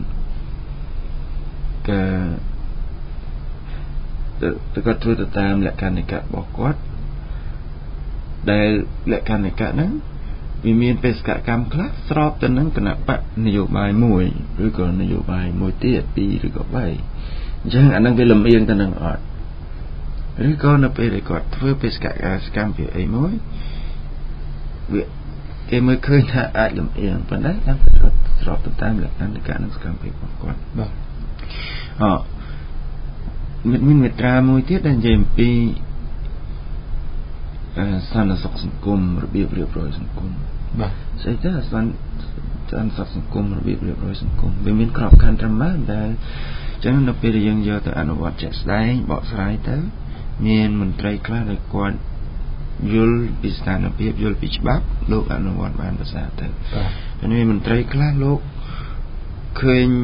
គាត់ធ្វើទៅតាមលក្ខន្តិកៈរបស់គាត់ដែលលក្ខន្តិកៈហ្នឹងវាមានបេសកកម្មខ្លះស្របទៅនឹងគណៈបកនយោបាយមួយឬក៏នយោបាយមួយទៀត2ឬក៏3អញ្ចឹងអានឹងវាលំអៀងទៅនឹងអត់ឬក៏នៅពេលដែលគាត់ធ្វើបេសកកម្មពីអីមួយវាគេមើលឃើញថាអាចលំអៀងប៉ុន្តែតាមគាត់ស្របទៅតាមលក្ខន្តិកៈនិងសកម្មភាពរបស់គាត់បាទមានមាត្រាមួយទៀតដែលនិយាយអំពីសន្តិសុខសង្គមរបៀបរៀបរយសង្គមបាទស្អីទៅសន្តិសុខសង្គមរបៀបរៀបរយសង្គមវាមានក្របខ័ណ្ឌត្រឹមបានដែលអញ្ចឹងនៅពេលដែលយើងយកទៅអនុវត្តជាក់ស្ដែងបកស្រាយទៅមានមន្ត្រីខ្លះដែលគាត់យល់ពីស្ថានភាពយល់ពីច្បាប់លោកអនុវត្តបានប្រសើរទៅបាទមានមន្ត្រីខ្លះលោកឃើញ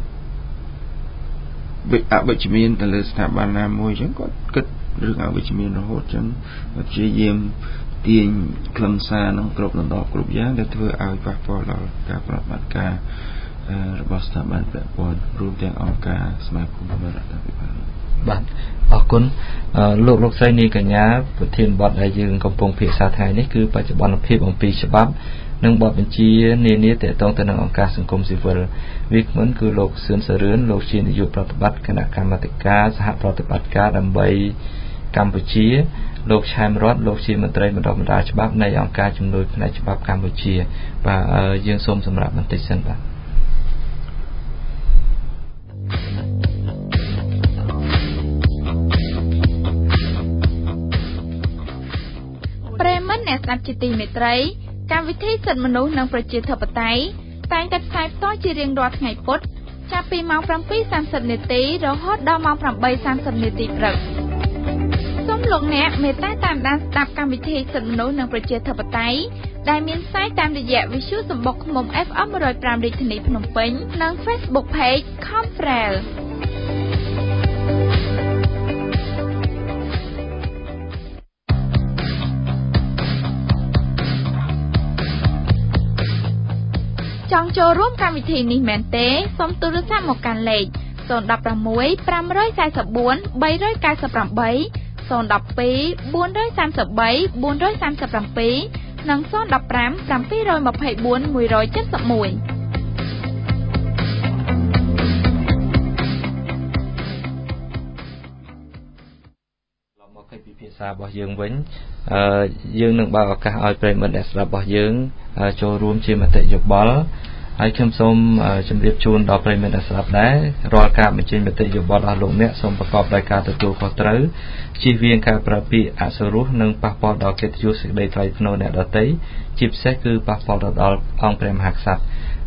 អវិជ្ជមានទៅលើស្ថាប័នណាមួយអញ្ចឹងគាត់គិតរឿងអវិជ្ជមានរហូតអញ្ចឹងព្យាយាមទាញខ្លឹមសារនឹងគ្រប់ដណ្ដប់គ្រប់យ៉ាងដែលធ្វើឲ្យប៉ះពាល់ដល់ការប្រតិបត្តិការរបស់ស្ថាប័នពាក់ព័ន្ធរួមទាំងអង្គការសមាគមរដ្ឋាភិបាលបាទអរគុណលោកស្រីនាងកញ្ញាប្រធានបទដែលយើងកំពុងពិភាក្សាថ្ងៃនេះគឺបច្ចុប្បន្នភាពអំពីច្បាប់និងបទបញ្ជានានាទាក់ទងទៅនឹងអង្គការសង្គមស៊ីវិលវាគ្មិនគឺលោកសឿនសរឿនលោកជានាយកប្រតិបត្តិគណៈកម្មាធិការសហប្រតិបត្តិការដើម្បីកម្ពុជាលោកឆែមរតលោកជាមន្ត្រីបណ្ដុះបណ្ដាលច្បាប់នៃអង្គការជំនួយផ្នែកច្បាប់កម្ពុជាបាទយើងសូមសម្រាប់បន្តិចសិនបាទប្រិមត្តអ្នកស្ដាប់ជាទីមេត្រីកម្មវិធីសិទ្ធិមនុស្សនិងប្រជាធិបតេយ្យតែងតែផ្សាយផ្ទាល់ជារៀងរាល់ថ្ងៃពុធចាប់ពីម៉ោង 7:30 នាទីរហូតដល់ម៉ោង 8:30 នាទីព្រឹកសូមលោកអ្នកមេត្តាតាមដានស្ដាប់កម្មវិធីសិទ្ធិមនុស្សនិងប្រជាធិបតេយ្យដែលមានផ្សាយតាមរយៈវិទ្យុសម្បុកឃ្មុំ FM 105 រាជធានីភ្នំពេញនិង Facebook Page Confrelចង់ចូលរួមកម្មវិធីនេះមែនទេសូមទូរស័ព្ទមកកាន់លេខ016 544 398 012 433 437និង015 724 171 ពិភាក្សារបស់យើងវិញយើងនឹងបើកឱកាសឲ្យប្រិយមិត្តអ្នកស្ដាប់របស់យើងចូលរួមជាមតិយោបល់ហើយខ្ញុំសូមជម្រាបជូនដល់ប្រិយមិត្តអ្នកស្ដាប់ដែររាល់ការបញ្ចេញមតិយោបល់របស់លោកអ្នកសូមប្រកបដោយការទទួលខុសត្រូវជៀសវាងការប្រើពាក្យអសុរោះនិងប៉ះពាល់ដល់កិត្តិយសសេចក្តីថ្លៃថ្នូរអ្នកដទៃជាពិសេសគឺប៉ះពាល់ដល់អង្គព្រះមហាក្សត្រ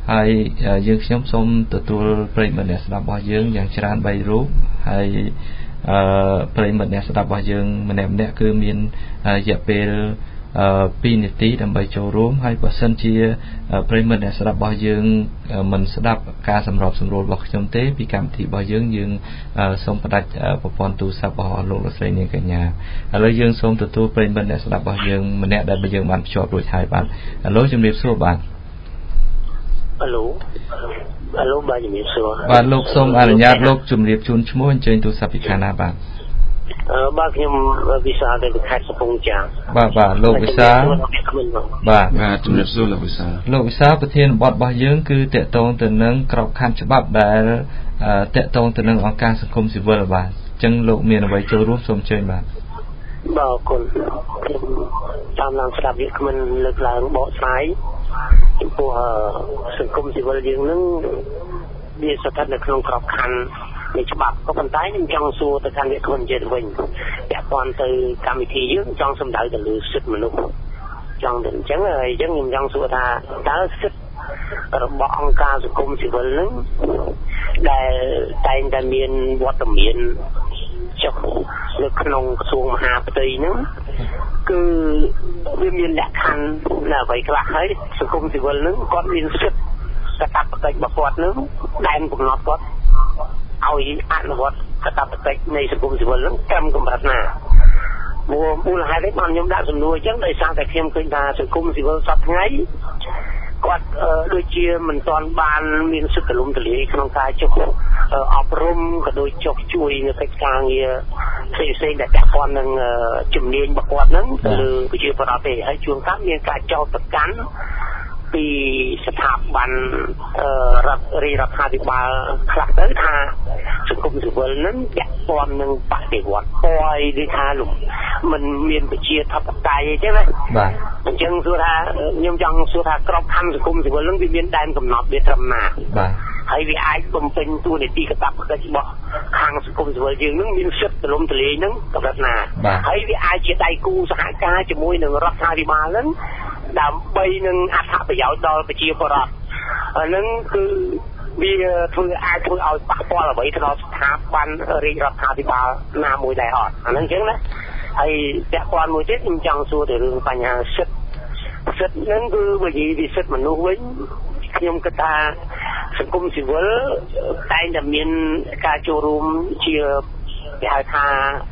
ហើយយើងខ្ញុំសូមទទួលប្រិយមិត្តអ្នកស្ដាប់របស់យើងយ៉ាងច្រើន3រូបហើយប្រិយមិត្តអ្នកស្ដាប់របស់យើងម្នាក់ៗគឺមានរយៈពេល2នាទីដើម្បីចូលរួមហើយបើសិនជាប្រិយមិត្តអ្នកស្ដាប់របស់យើងមិនស្ដាប់ការសម្របសម្រួលរបស់ខ្ញុំទេពីកម្មវិធីរបស់យើងសូមផ្ដាច់ប្រព័ន្ធទូរស័ព្ទរបស់លោកលោកស្រីនាងកញ្ញាឥឡូវយើងសូមទទួលប្រិយមិត្តអ្នកស្ដាប់របស់យើងម្នាក់ដែលយើងបានភ្ជាប់រួចហើយបាទឥឡូវជំរាបសួរបាទអាឡូបាទជំរាបសួរបាទលោកសូមអនុញ្ញាតលោកជំរាបជូនឈ្មោះអញ្ជើញទូរស័ព្ទពីខាងណាបាទបាទខ្ញុំវិសាលទៅខេត្តកំពង់ចាមបាទលោកវិសាលបាទជំរាបសួរលោកវិសាលប្រធានបទរបស់យើងគឺតកតងទៅនឹងក្របខ័ណ្ឌច្បាប់ដែលតកតងទៅនឹងអង្គការសង្គមស៊ីវិលបាទអញ្ចឹងលោកមានអ្វីចូលរួមសូមអញ្ជើញបាទអរគុណខ្ញុំតាមឡើងស្ដាប់វាគ្មិនលើកឡើងបកស្រាយចំពោះសង្គមស៊ីវិលយើងនឹងវាស្ថិតនៅក្នុងក្របខ័ណ្ឌនៃច្បាប់ក៏ប៉ុន្តែខ្ញុំចង់សួរទៅខាងវាគ្មិនជាតិវិញពាក់ព័ន្ធទៅកម្មវិធីយើងចង់សម្ដៅទៅលើសិទ្ធិមនុស្សចង់ទៅអញ្ចឹងហើយអញ្ចឹងខ្ញុំចង់សួរថាតើសិទ្ធិរបស់អង្គការសង្គមស៊ីវិលនឹងដែលតែងតែមានវត្តមានចុះនៅក្នុងក្រសួងមហាផ្ទៃហ្នឹងគឺវាមានលក្ខខណ្ឌនៅអ្វីខ្លះហើយសង្គមស៊ីវិលហ្នឹងគាត់មានសិទ្ធិកាតព្វកិច្ចរបស់គាត់ហ្នឹងដែនកំណត់គាត់ឲ្យអនុវត្តកាតព្វកិច្ចនៃសង្គមស៊ីវិលហ្នឹងត្រឹមកម្រិតណាមូលហេតុនេះបានខ្ញុំដាក់សំណួរអញ្ចឹងដោយសារតែខ្ញុំឃើញថាសង្គមស៊ីវិលសប្តាហ៍ថ្ងៃគាត់ដូចជាមិនទាន់បានមានសិទ្ធិទូលំទូលាយក្នុងការចុះអប់រំក៏ដូចចុះជួយនៅកិច្ចការងារផ្សេងៗដែលពាក់ព័ន្ធនឹងជំនាញរបស់គាត់ហ្នឹងទៅលើប្រជាពលរដ្ឋទេហើយជួនកាលមានការចោទប្រកាន់ពីស្ថាប័នរដ្ឋាភិបាលខ្លះទៅថាសង្គមស៊ីវិលហ្នឹងពាក់ព័ន្ធនឹងបដិវត្តពណ៌ដូចថាមិនមានប្រជាធិបតេយ្យអីទេណាបាទអញ្ចឹងសួរថាខ្ញុំចង់សួរថាក្របខ័ណ្ឌសង្គមស៊ីវិលហ្នឹងវាមានដែនកំណត់វាត្រឹមណាបាទហើយវាអាចបំពេញតួនាទីកាតព្វកិច្ចរបស់ខាងសង្គមស៊ីវិលយើងហ្នឹងមានសិទ្ធិទូលំទូលាយហ្នឹងកម្រិតណាហើយវាអាចជាដៃគូសហការជាមួយនឹងរដ្ឋាភិបាលហ្នឹងដើម្បីនឹងអត្ថប្រយោជន៍ដល់ប្រជាពលរដ្ឋហ្នឹងគឺវាអាចធ្វើឲ្យប៉ះពាល់អ្វីទៅដល់ស្ថាប័នរាជរដ្ឋាភិបាលណាមួយដែរអត់អាហ្នឹងអញ្ចឹងណាហើយពាក់ព័ន្ធមួយទៀតខ្ញុំចង់សួរទៅរឿងបញ្ហាសិទ្ធិហ្នឹងគឺបើនិយាយពីសិទ្ធិមនុស្សវិញខ្ញុំគិតថាសង្គមស៊ីវិលតែងតែមានការចូលរួមជាគេហៅថា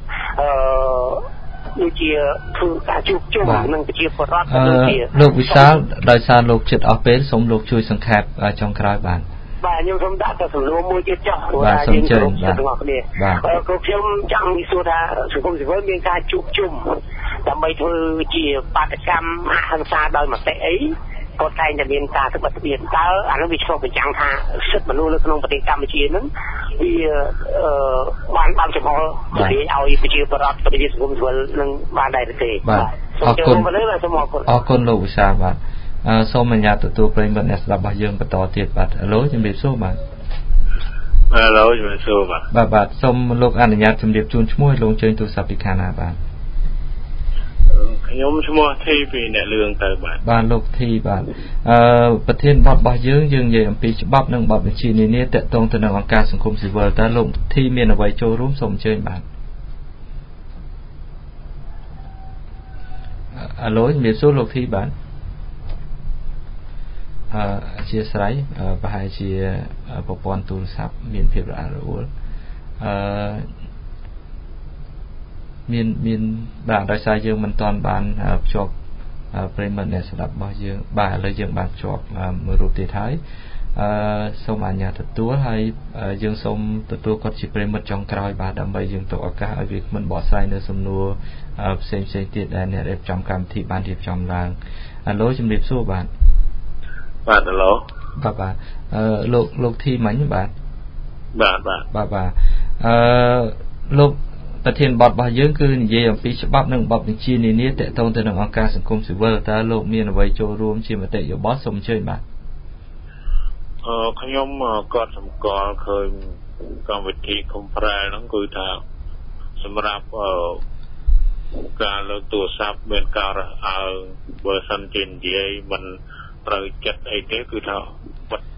ដូចជាធ្វើការជួបជុំនឹងប្រជាពលរដ្ឋដូចជាលោកវិសាលដោយសារលោកចិត្តអស់ពេលសូមលោកជួយសង្ខេបចុងក្រោយបានខ្ញុំសូមដាក់ទៅសំណួរមួយទៀតចុះព្រោះថាយើងគ្រប់ទាំងអស់គ្នាក៏ខ្ញុំចង់សួរថាសង្គមស៊ីវិលមានការជួបជុំដើម្បីធ្វើជាបាតកម្មអហិង្សាដោយមតិអីគាត់តែងតែមានការធ្វើបទស្បៀនតើអានោះវាឆ្លុះបញ្ចាំងថាសិទ្ធិមនុស្សនៅក្នុងប្រទេសកម្ពុជាហ្នឹងវាបានបើកចំហឲ្យប្រជាពលរដ្ឋប្រជាសង្គមស៊ីវិលនឹងបានដែរទេបាទអរគុណលោកវិសាលបាទសូមអនុញ្ញាតទទួលប្រិយមិត្តអ្នកស្ដាប់របស់យើងបន្តទៀតបាទឡូជំរាបសួរបាទឡូជំរាបសួរបាទសូមលោកអនុញ្ញាតជម្រាបជូនឈ្មោះឲ្យលោកជើញទូរស័ព្ទពីខាងណាបាទខ្ញុំឈ្មោះធីពីអ្នកលឿងទៅបាទលោកធីបាទប្រធានបទរបស់យើងនិយាយអំពីច្បាប់និងបទបញ្ជានានាទាក់ទងទៅនឹងអង្គការសង្គមស៊ីវិលតើលោកធីមានអ្វីចូលរួមសូមអញ្ជើញបាទឡូជំរាបសួរលោកធីបាទអធិស្ឋានប្រហែលជាប្រព័ន្ធទូរស័ព្ទមានភាពរអាក់រអួលមានបាទដោយសារយើងមិនទាន់បានភ្ជាប់ប្រិយមិត្តអ្នកស្ដាប់របស់យើងបាទឥឡូវយើងបានភ្ជាប់មួយរូបទៀតហើយសូមអនុញ្ញាតទទួលហើយយើងសូមទទួលគាត់ជាប្រិយមិត្តចុងក្រោយបាទដើម្បីយើងទុកឱកាសឲ្យវាគ្មិនបកស្រាយនៅសំណួរផ្សេងទៀតដែលអ្នករៀបចំកម្មវិធីបានរៀបចំឡើងឡូជំរាបសួរបាទឡូបាទលោកធីមិញបាទលោកប្រធានបទរបស់យើងគឺនិយាយអំពីច្បាប់និងបទបញ្ជានានាទាក់ទងទៅនឹងអង្គការសង្គមស៊ីវិលតើលោកមានអ្វីចូលរួមជាមតិយោបល់សូមអញ្ជើញបាទខ្ញុំក៏សម្គាល់ឃើញកម្មវិធី Comprel ហ្នឹងគឺថាសម្រាប់ការលើកទូរស័ព្ទមានការរើសអើងបើសិនជានិយាយមិនត្រូវចិត្តអីទេគឺថាបិទ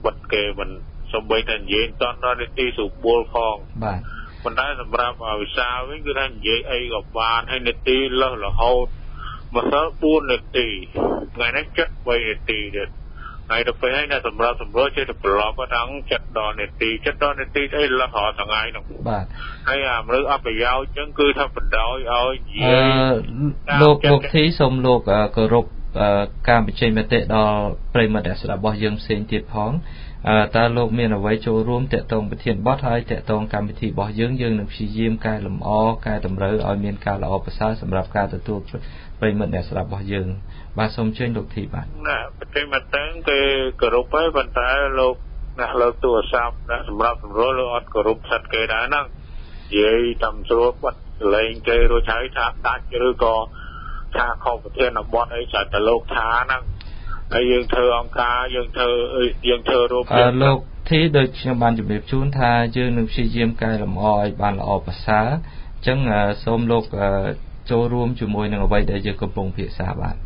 បិទគេមិនសំបីតែនិយាយតន់ដល់នីតិសុពលផងបាទប៉ុន្តែសម្រាប់វិសាលវិញគឺថានិយាយអីក៏បានហើយនីតិលើសរហូតមកដល់4នាទីថ្ងៃនេះចិត្ត3នាទីទៀតហើយទៅពេលហ្នឹងសម្រាប់សម្រួលចេះតែប្រឡប់ដល់ចិត្តដល់នាទីអីលើសរាល់ថ្ងៃហ្នឹងបាទហើយមនុស្សអត់ប្រយោជន៍អញ្ចឹងគឺថាបណ្ដោយឲ្យនិយាយលោកធីសូមលោកគោរពការបញ្ចេញមតិដល់ប្រិយមិត្តអ្នកស្ដាប់របស់យើងផ្សេងទៀតផងតើលោកមានអ្វីចូលរួមតាក់ទងប្រធានបទហើយតាក់ទងកម្មវិធីរបស់យើងនឹងព្យាយាមកែលម្អកែតម្រូវឲ្យមានការល្អប្រសើរសម្រាប់ការទទួលប្រិយមិត្តអ្នកស្ដាប់របស់យើងបាទសូមអញ្ជើញលោកធីបាទណាប្រតិមត្តគេគោរពហើយប៉ុន្តែលោកអ្នកលើកទូរស័ព្ទសម្រាប់សម្រួលលោកអត់គោរពសិទ្ធិគេដែរហ្នឹងនិយាយតាមស្រួលបាត់លេងគេរួចហើយថាដាច់ឬក៏ថាខុសប្រធានបទអីចាតែលោកថាហ្នឹងហើយយើងធ្វើអង្គការយើងធ្វើរូបភាពលោកធីដូចខ្ញុំបានជម្រាបជូនថាយើងនឹងព្យាយាមកែលម្អឲ្យបានល្អប្រសើរអញ្ចឹងសូមលោកចូលរួមជាមួយនឹងអ្វីដែលយើងកំពុងពិភាក្សាបាទ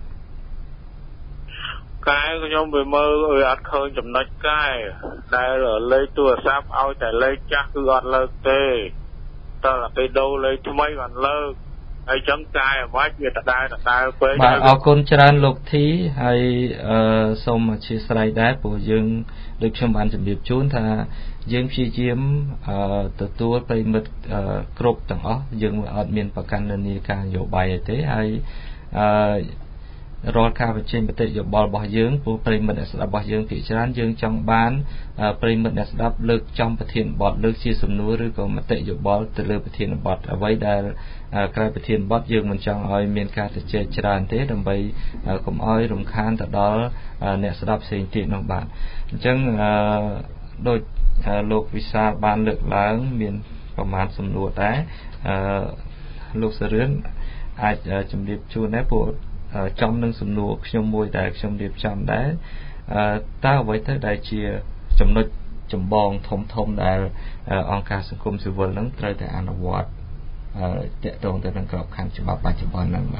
កែខ្ញុំទៅមើលឲ្យអត់ឃើញចំណុចកែដែលលេខទូរស័ព្ទឲ្យតែលេខចាស់គឺអត់លើកទេតើគេដូរលេខថ្មីបានលើកហើយចឹងកែអ្វីវាដដែលពេកបាទអរគុណច្រើនលោកធីហើយសូមអធិស្ឋានដែរព្រោះយើងដូចខ្ញុំបានជម្រាបជូនថាយើងព្យាយាមទទួលប្រិមិត្តគ្រប់ទាំងអស់យើងអត់មានប្រកាន់នានាការនយោបាយអីទេហើយរាល់ការបញ្ចេញមតិយោបល់របស់យើងព្រោះប្រិមិត្តអ្នកស្ដាប់របស់យើងភាគច្រើនយើងចង់បានប្រិមិត្តអ្នកស្ដាប់លើកចំប្រធានបទលើកជាសំណួរឬក៏មតិយោបល់ទៅលើប្រធានបទអ្វីដែលក្រៅប្រធានបទយើងមិនចង់ឲ្យមានការជជែកច្រើនទេដើម្បីកុំឲ្យរំខានទៅដល់អ្នកស្ដាប់ផ្សេងទៀតនោះបាទអញ្ចឹងដូចលោកវិសាលបានលើកឡើងមានប្រមាណសំណួរដែរលោកសរឿនអាចជម្រាបជូនដែរព្រោះចំនឹងសំណួរខ្ញុំមួយដែលខ្ញុំរៀបចំដែរតើអ្វីទៅដែលជាចំណុចចម្បងធំដែលអង្គការសង្គមស៊ីវិលនឹងត្រូវតែអនុវត្តតាក់ទងទៅនឹងក្របខ័ណ្ឌច្បាប់បច្ចុប្បន្នហ្នឹង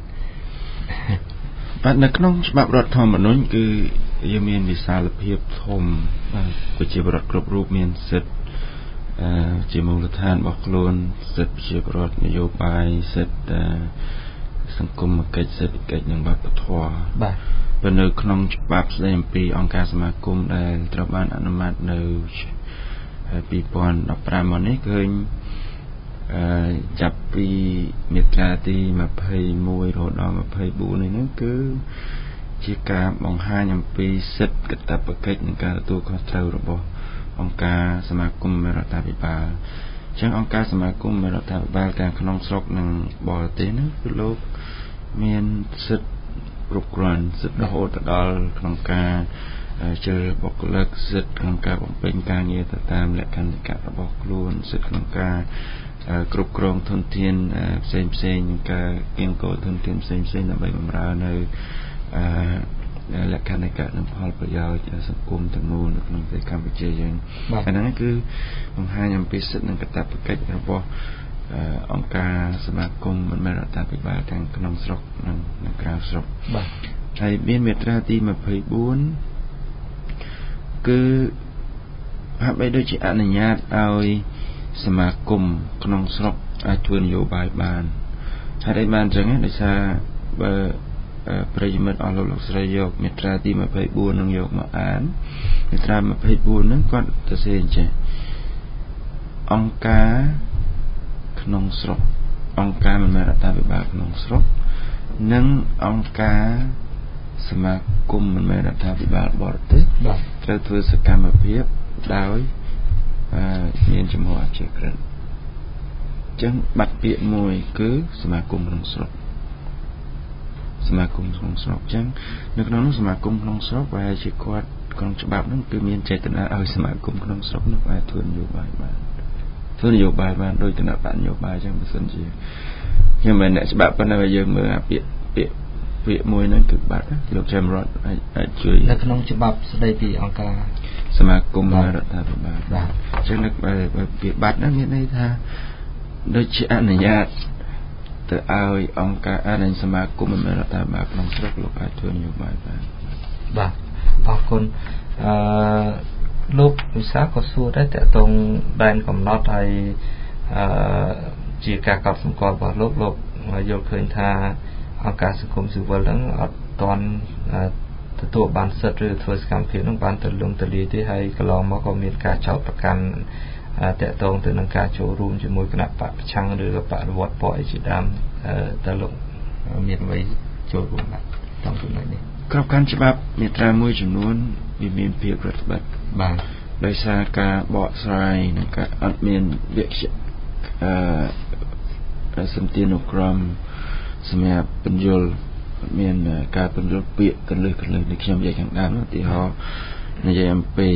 បាទនៅក្នុងច្បាប់រដ្ឋធម្មនុញ្ញគឺយើងមានវិសាលភាពធំបាទប្រជាពលរដ្ឋគ្រប់រូបមានសិទ្ធិជាមូលដ្ឋានរបស់ខ្លួនសិទ្ធិប្រជាពលរដ្ឋនយោបាយសិទ្ធិសង្គមកិច្ចសេដ្ឋកិច្ចនិងវប្បធម៌បាទបើនៅក្នុងច្បាប់ស្តីអំពីអង្គការសមាគមដែលត្រូវបានអនុម័តនៅ2015មកនេះឃើញចាប់ពីមាត្រាទី21រហូតដល់24នេះគឺជាការបង្ហាញអំពីសិទ្ធិកាតព្វកិច្ចនិងការទទួលខុសត្រូវរបស់អង្គការសមាគមរដ្ឋាភិបាលចឹងអង្គការសមាគមរដ្ឋាភិបាលទាំងក្នុងស្រុកនិងបរទេសនោះគឺលោកមានសិទ្ធិគ្រប់គ្រាន់សិទ្ធិរហូតដល់ក្នុងការជ្រើសរើសបុគ្គលិកសិទ្ធិក្នុងការបំពេញការងារទៅតាមលក្ខន្តិកៈរបស់ខ្លួនសិទ្ធិក្នុងការគ្រប់គ្រងធនធានផ្សេងនិងការគៀងគរធនធានផ្សេងដើម្បីបម្រើនៅលក្ខន្តិកៈនិងផលប្រយោជន៍សង្គមទាំងមូលនៅក្នុងប្រទេសកម្ពុជាយើងអាហ្នឹងគឺបង្ហាញអំពីសិទ្ធិនិងកាតព្វកិច្ចរបស់អង្គការសមាគមមិនមែនរដ្ឋាភិបាលទាំងក្នុងស្រុកនិងក្រៅស្រុកបាទហើយមានមាត្រាទី24គឺហាក់បីដូចជាអនុញ្ញាតឲ្យសមាគមក្នុងស្រុកអាចធ្វើនយោបាយបានហើយឯបានអញ្ចឹងដោយសារបើប្រិយមិត្តអស់លោកស្រីយកមាត្រាទី24នឹងយកមកអានមាត្រា24ហ្នឹងគាត់ទៅសេអញ្ចឹងអង្គការក្នុងស្រុកអង្គការមិនមែនរដ្ឋាភិបាលក្នុងស្រុកនិងអង្គការសមាគមមិនមែនរដ្ឋាភិបាលបរទេសត្រូវធ្វើសកម្មភាពដោយមានចំហអព្យាក្រឹតអញ្ចឹងបាត់ពាក្យមួយគឺសមាគមក្នុងស្រុកសមាគមក្នុងស្រុកអញ្ចឹងនៅក្នុងនោះសមាគមក្នុងស្រុកប្រហែលជាគាត់ក្នុងច្បាប់ហ្នឹងគឺមានចេតនាឲ្យសមាគមក្នុងស្រុកនោះអាចធ្វើនយោបាយបានដោយគណៈបកនយោបាយអញ្ចឹងបើសិនជាខ្ញុំមិនអ្នកច្បាប់ប៉ុន្តែយើងមើលពាក្យមួយហ្នឹងគឺបាត់លោកចាំរត់អាចជួយនៅក្នុងច្បាប់ស្តីពីអង្គការសមាគមរដ្ឋាភិបាលបាទអញ្ចឹងនៅពាក្យបាត់ហ្នឹងមានន័យថាដូចជាអនុញ្ញាតទៅឲ្យអង្គការនិងសមាគមមិនមែនរដ្ឋាភិបាលក្នុងស្រុកលោកអាចធ្វើនយោបាយបានបាទអរគុណលោកវិសាក៏សួរដែរតើតងដែនកំណត់ហើយជាការកត់សម្គាល់របស់លោកយល់ឃើញថាអង្គការសង្គមស៊ីវិលហ្នឹងអត់ទាន់ទទួលបានសិទ្ធិឬធ្វើសកម្មភាពហ្នឹងបានទៅលំទលាយទេហើយកន្លងមកក៏មានការចោទប្រកាន់តកតងទៅនឹងការចូលរួមជាមួយគណៈបកប្រឆាំងឬក៏បដិវត្តពណ៌អីជាដើមតើលោកមានអ្វីចូលរួមបាទតាមចំណុចនេះក្របខ័ណ្ឌច្បាប់មាត្រាមួយចំនួនវាមានភាពរដ្ឋបတ်បាទដោយសារការបកស្រាយនិងការអត់មានវិជ្ជាសន្តានុក្រមសម្រាប់បញ្យលមានការបញ្យលពាក្យកន្លឹះនេះខ្ញុំនិយាយខាងដើមឧទាហរណ៍និយាយអំពី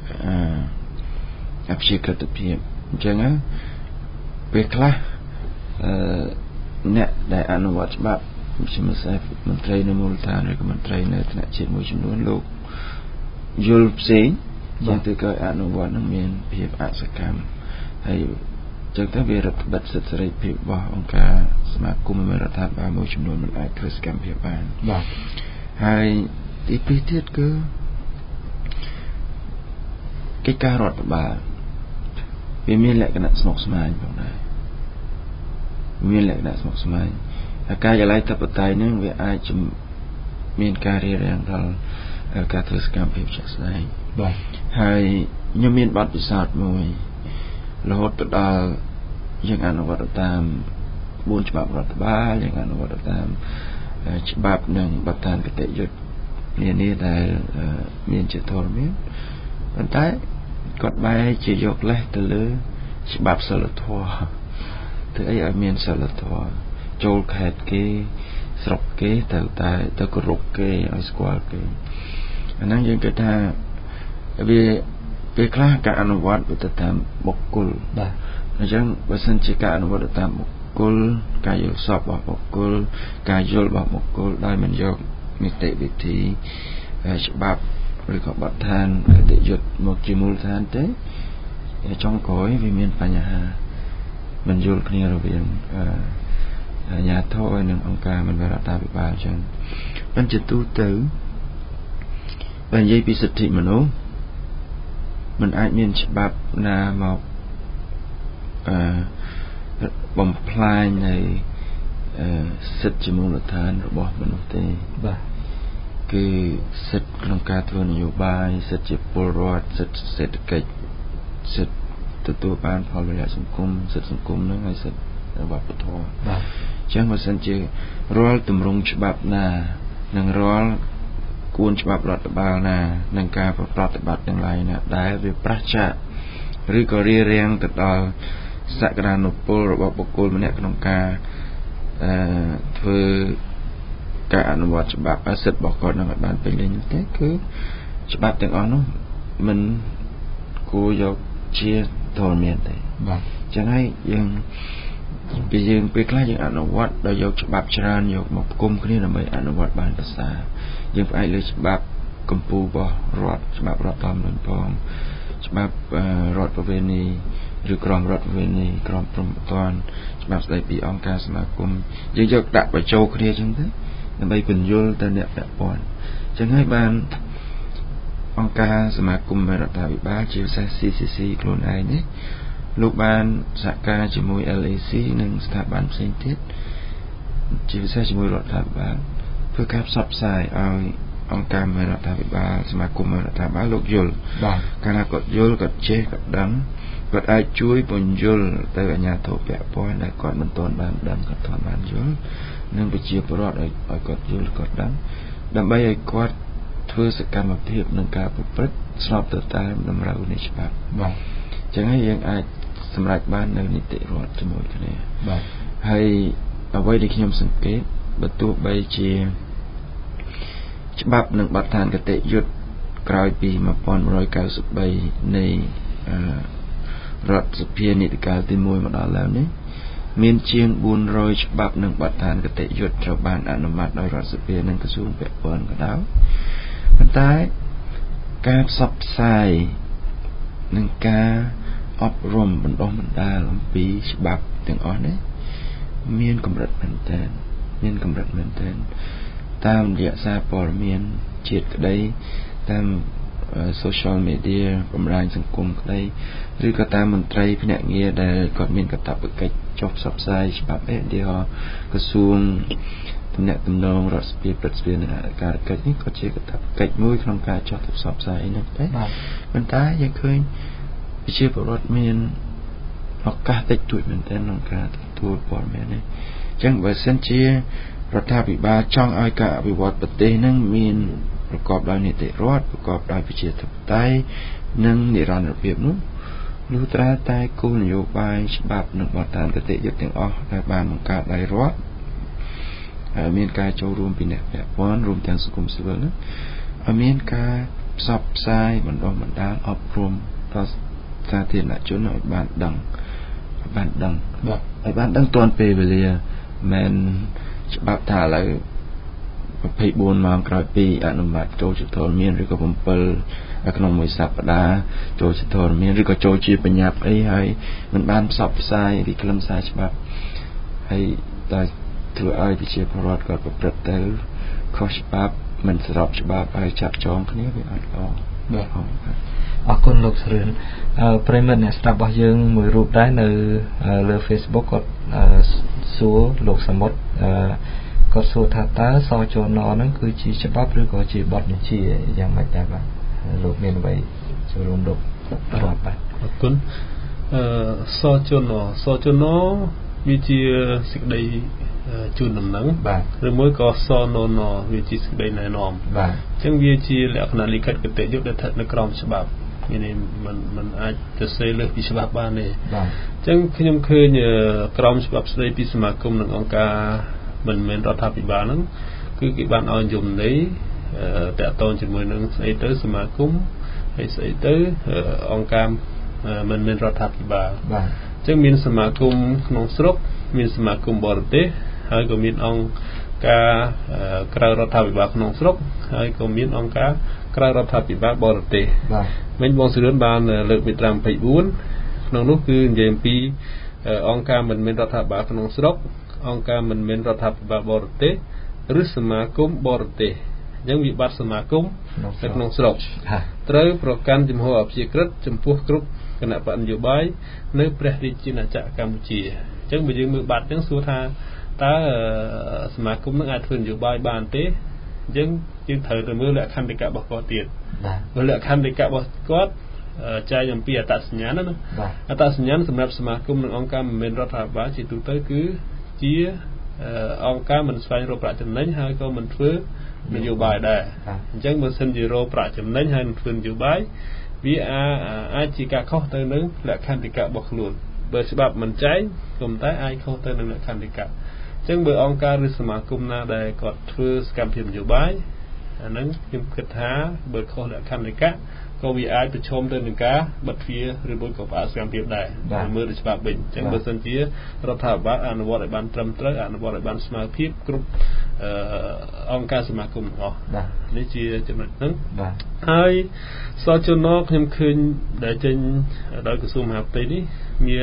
អព្យាក្រឹតភាពអញ្ចឹងពេលខ្លះអ្នកដែលអនុវត្តច្បាប់ជាមិនសេះមន្ត្រីនៅមូលដ្ឋានឬក៏មន្ត្រីនៅថ្នាក់ជាតិមួយចំនួនលោកយល់ផ្សេងជាងទៅក៏អនុវត្តនឹងមានភាពអសកម្មហើយចឹងទៅវារដ្ឋបတ်សិទ្ធិសេរីភាពរបស់អង្គការសមាគមរដ្ឋាភិបាលមួយចំនួនមិនអាចធ្វើសកម្មភាពបានបាទហើយទីពីរទៀតគឺកិច្ចការរដ្ឋបាលវាមានលក្ខណៈស្មុគស្មាញផងដែរមានលក្ខណៈស្មុគស្មាញហើយការិយាល័យធិបតេយ្យនឹងវាអាចមានការរារាំងដល់ការធ្វើសកម្មភាពជាក់ស្ដែងបាទហើយខ្ញុំមានបទពិសោធន៍មួយរហូតទៅដល់យើងអនុវត្តតាម4ច្បាប់រដ្ឋបាលយើងអនុវត្តតាមច្បាប់និងបទដ្ឋានគតិយុត្តនានាដែលមានជាធរមានប៉ុន្តែគាត់បែរជាយកលេសទៅលើច្បាប់សិលធម៌ធ្វើអីឲ្យមានសិលធម៌ចូលខេត្តគេស្រុកគេទៅគោរពគេឲ្យស្គាល់គេអាហ្នឹងយើងគិតថាវាពេលខ្លះការអនុវត្តទៅតាមបុគ្គលបាទអញ្ចឹងបើសិនជាការអនុវត្តតាមបុគ្គលការយល់សពរបស់បុគ្គលការយល់របស់បុគ្គលដោយមិនយកនីតិវិធីច្បាប់ឬក៏បទដ្ឋានគតិយុត្តមកជាមូលដ្ឋានទេចុងក្រោយវាមានបញ្ហាមិនយល់គ្នារវាងអាជ្ញាធរនិងអង្គការមិនរដ្ឋាភិបាលអញ្ចឹងប៉ុន្តែទូទៅបើនិយាយពីសិទ្ធិមនុស្សมันអាចមានច្បាប់ណាមកបំផ្លាញនៅសិទ្ធិជាមូលដ្ឋានរបស់មនុស្សទេបាទគឺសិទ្ធិក្នុងការធ្វើនយោបាយសិទ្ធិជាពលរដ្ឋសិទ្ធិសេដ្ឋកិច្ចសិទ្ធិទទួលបានផលប្រយោជន៍សង្គមសិទ្ធិសង្គមនឹងហើយសិទ្ធិវប្បធម៌បាទអញ្ចឹងបើសិនជារាល់ទម្រង់ច្បាប់ណានិងរាល់គួនច្បាប់រដ្ឋបាលណានិងការប្រតិបត្តិទាំងឡាយណាដែលវាប្រឆាចឬក៏រារាំងទៅដល់សក្តានុពលរបស់បុគ្គលម្នាក់ក្នុងការធ្វើការអនុវត្តច្បាប់សិទ្ធិរបស់គាត់នឹងឲ្យបានពេញលេញទេគឺច្បាប់ទាំងអស់នោះមិនគួរយកជាធរមានទេបាទអញ្ចឹងហើយយើងពេលខ្លះយើងអនុវត្តដោយយកច្បាប់ច្រើនយកមកផ្គុំគ្នាដើម្បីអនុវត្តបានប្រសើរយើងផ្អែកលើច្បាប់កម្ពុជារបស់រដ្ឋច្បាប់រដ្ឋធម្មនុញ្ញផងច្បាប់រដ្ឋប្រវេណីឬក្រមរដ្ឋប្រវេណីក្រមព្រហ្មទណ្ឌច្បាប់ស្តីពីអង្គការសមាគមយើងយកដាក់បញ្ចូលគ្នាអញ្ចឹងទៅដើម្បីពន្យល់ទៅអ្នកពាក់ព័ន្ធអញ្ចឹងហើយបានអង្គការសមាគមរដ្ឋាភិបាលជាពិសេស CCC ខ្លួនឯងនេះលោកបានសហការជាមួយ LAC និងស្ថាប័នផ្សេងទៀតជាពិសេសជាមួយរដ្ឋាភិបាលធ្វើការផ្សព្វផ្សាយឲ្យអង្គការរដ្ឋាភិបាលសមាគមរដ្ឋាភិបាលលោកយល់បាទកាលណាគាត់យល់គាត់ចេះគាត់ដឹងគាត់អាចជួយពន្យល់ទៅអាជ្ញាធរពាក់ព័ន្ធដែលគាត់មិនទាន់បានដឹងគាត់ទាន់បានយល់និងប្រជាពលរដ្ឋឲ្យគាត់យល់គាត់ដឹងដើម្បីឲ្យគាត់ធ្វើសកម្មភាពនឹងការប្រព្រឹត្តស្របទៅតាមតម្រូវនៃច្បាប់បាទអញ្ចឹងហើយយើងអាចសម្រេចបាននៅនីតិរដ្ឋជាមួយគ្នាបាទហើយអ្វីដែលខ្ញុំសង្កេតបើទោះបីជាច្បាប់និងបទដ្ឋានគតិយុត្តក្រោយពី1993នៃរដ្ឋសភានីតិកាលទី1មកដល់ឡើយនេះមានជាង400ច្បាប់និងបទដ្ឋានគតិយុត្តត្រូវបានអនុម័តដោយរដ្ឋសភានិងក្រសួងពាក់ព័ន្ធក៏ដោយប៉ុន្តែការផ្សព្វផ្សាយនិងការអប់រំបណ្ដុះបណ្ដាលអំពីច្បាប់ទាំងអស់នេះមានកម្រិតមែនទែនតាមរយៈសារព័ត៌មានជាតិក្តីតាម social media បំរាញសង្គមក្តីឬក៏តាមមន្ត្រីភ្នាក់ងារដែលគាត់មានកាតព្វកិច្ចចុះផ្សព្វផ្សាយច្បាប់ឧទាហរណ៍ក្រសួងទំនាក់ទំនងរដ្ឋសភាព្រឹទ្ធសភានិងអធិការកិច្ចនេះក៏ជាកាតព្វកិច្ចមួយក្នុងការចុះទៅផ្សព្វផ្សាយហ្នឹងតែប៉ុន្តែយើងឃើញប្រជាពលរដ្ឋមានឱកាសតិចតួចមែនទែនក្នុងការទទួលព័ត៌មាននេះអញ្ចឹងបើសិនជារដ្ឋាភិបាលចង់ឲ្យការអភិវឌ្ឍប្រទេសហ្នឹងមានប្រកបដោយនីតិរដ្ឋប្រកបដោយប្រជាធិបតេយ្យនិងនិរន្តរភាពនោះលុះត្រាតែគោលនយោបាយច្បាប់និងបទដ្ឋានគតិយុត្តទាំងអស់ដែលបានបង្កើតដោយរដ្ឋមានការចូលរួមពីអ្នកពាក់ព័ន្ធរួមទាំងសង្គមស៊ីវិលនោះឲ្យមានការផ្សព្វផ្សាយបណ្ដុះបណ្ដាលអប់រំដល់សាធារណជនឲ្យបានដឹងឲ្យបានដឹងទាន់ពេលវេលាមិនច្បាប់ថាឥឡូវ24ម៉ោងក្រោយពីអនុម័តចូលជាធរមានឬក៏7ក្នុងមួយសប្តាហ៍ចូលជាធរមានឬក៏ចូលជាបញ្ញត្តិអីហើយមិនបានផ្សព្វផ្សាយពីខ្លឹមសារច្បាប់ហើយតែធ្វើឲ្យប្រជាពលរដ្ឋគាត់ប្រព្រឹត្តទៅខុសច្បាប់មិនស្របច្បាប់ហើយចាប់ចងគ្នាវាអត់ល្អបាទអរគុណលោកស្រឿនប្រិមិត្តអ្នកស្ដាប់របស់យើងមួយរូបដែរនៅលើ Facebook គាត់សួរលោកសមុទ្រគាត់សួរថាតើសចនហ្នឹងគឺជាច្បាប់ឬក៏ជាបទបញ្ជាយ៉ាងម៉េចដែរបាទលោកមានអ្វីចូលរួមលោករាប់បាទអរគុណសចនវាជាសេចក្តីជូនដំណឹងបាទឬមួយក៏សននវាជាសេចក្តីណែនាំបាទអញ្ចឹងវាជាលក្ខណៈលិខិតគតិយុត្តដែលស្ថិតនៅក្រោមច្បាប់នេះมันអាចទៅសេលើសពីច្បាប់បានទេបាទអញ្ចឹងខ្ញុំឃើញក្រមច្បាប់ស្តីពីសមាគមនិងអង្គការមិនមែនរដ្ឋាភិបាលហ្នឹងគឺគេបានឲ្យយមន័យតាក់ទងជាមួយនឹងស្អីទៅសមាគមហើយស្អីទៅអង្គការមិនមែនរដ្ឋាភិបាលបាទអញ្ចឹងមានសមាគមក្នុងស្រុកមានសមាគមបរទេសហើយក៏មានអង្គការក្រៅរដ្ឋាភិបាលក្នុងស្រុកហើយក៏មានអង្គការក្រៅរដ្ឋាភិបាលបរទេសបាទមិញបងសឿនបានលើកមាត្រា24ក្នុងនោះគឺនិយាយអំពីអង្គការមិនមែនរដ្ឋាភិបាលក្នុងស្រុកអង្គការមិនមែនរដ្ឋាភិបាលបរទេសឬសមាគមបរទេសអញ្ចឹងវិបត្តិសមាគមនៅក្នុងស្រុកត្រូវប្រកាន់ជំហរអព្យាក្រឹតចំពោះគ្រប់គណៈបកនយោបាយនៅព្រះរាជាណាចក្រកម្ពុជាអញ្ចឹងបើយើងមើលបាត់អញ្ចឹងសួរថាតើសមាគមនឹងអាចធ្វើនយោបាយបានទេអញ្ចឹងយើងត្រូវទៅមើលលក្ខន្តិកៈរបស់គាត់ទៀតបាទលក្ខន្តិកៈរបស់គាត់ចែកអំពីអត្តសញ្ញាណណាអត្តសញ្ញាណសម្រាប់សមាគមនិងអង្គការមិនមែនរដ្ឋាភិបាលជាទូទៅគឺជាអង្គការមិនស្វែងរកប្រាក់ចំណេញហើយក៏មិនធ្វើនយោបាយដែរអញ្ចឹងបើសិនជារកប្រាក់ចំណេញហើយមិនធ្វើនយោបាយវាអាចជាការខុសទៅនឹងលក្ខន្តិកៈរបស់ខ្លួនបើច្បាប់មិនចែងក៏តែអាចខុសទៅនឹងលក្ខន្តិកៈអញ្ចឹងបើអង្គការឬសមាគមណាដែលគាត់ធ្វើសកម្មភាពនយោបាយអាហ្នឹងខ្ញុំគិតថាបើខុសលក្ខន្តិកៈក៏វាអាចប្រឈមទៅនឹងការបិទទ្វារឬមួយក៏ផ្អាកសកម្មភាពដែរមើលទៅច្បាប់វិញអញ្ចឹងបើសិនជារដ្ឋាភិបាលអនុវត្តឲ្យបានត្រឹមត្រូវអនុវត្តឲ្យបានស្មើភាពគ្រប់អង្គការសមាគមទាំងអស់នេះជាចំណុចហ្នឹងហើយសចនខ្ញុំឃើញដែលចេញដោយក្រសួងមហាផ្ទៃនេះមាន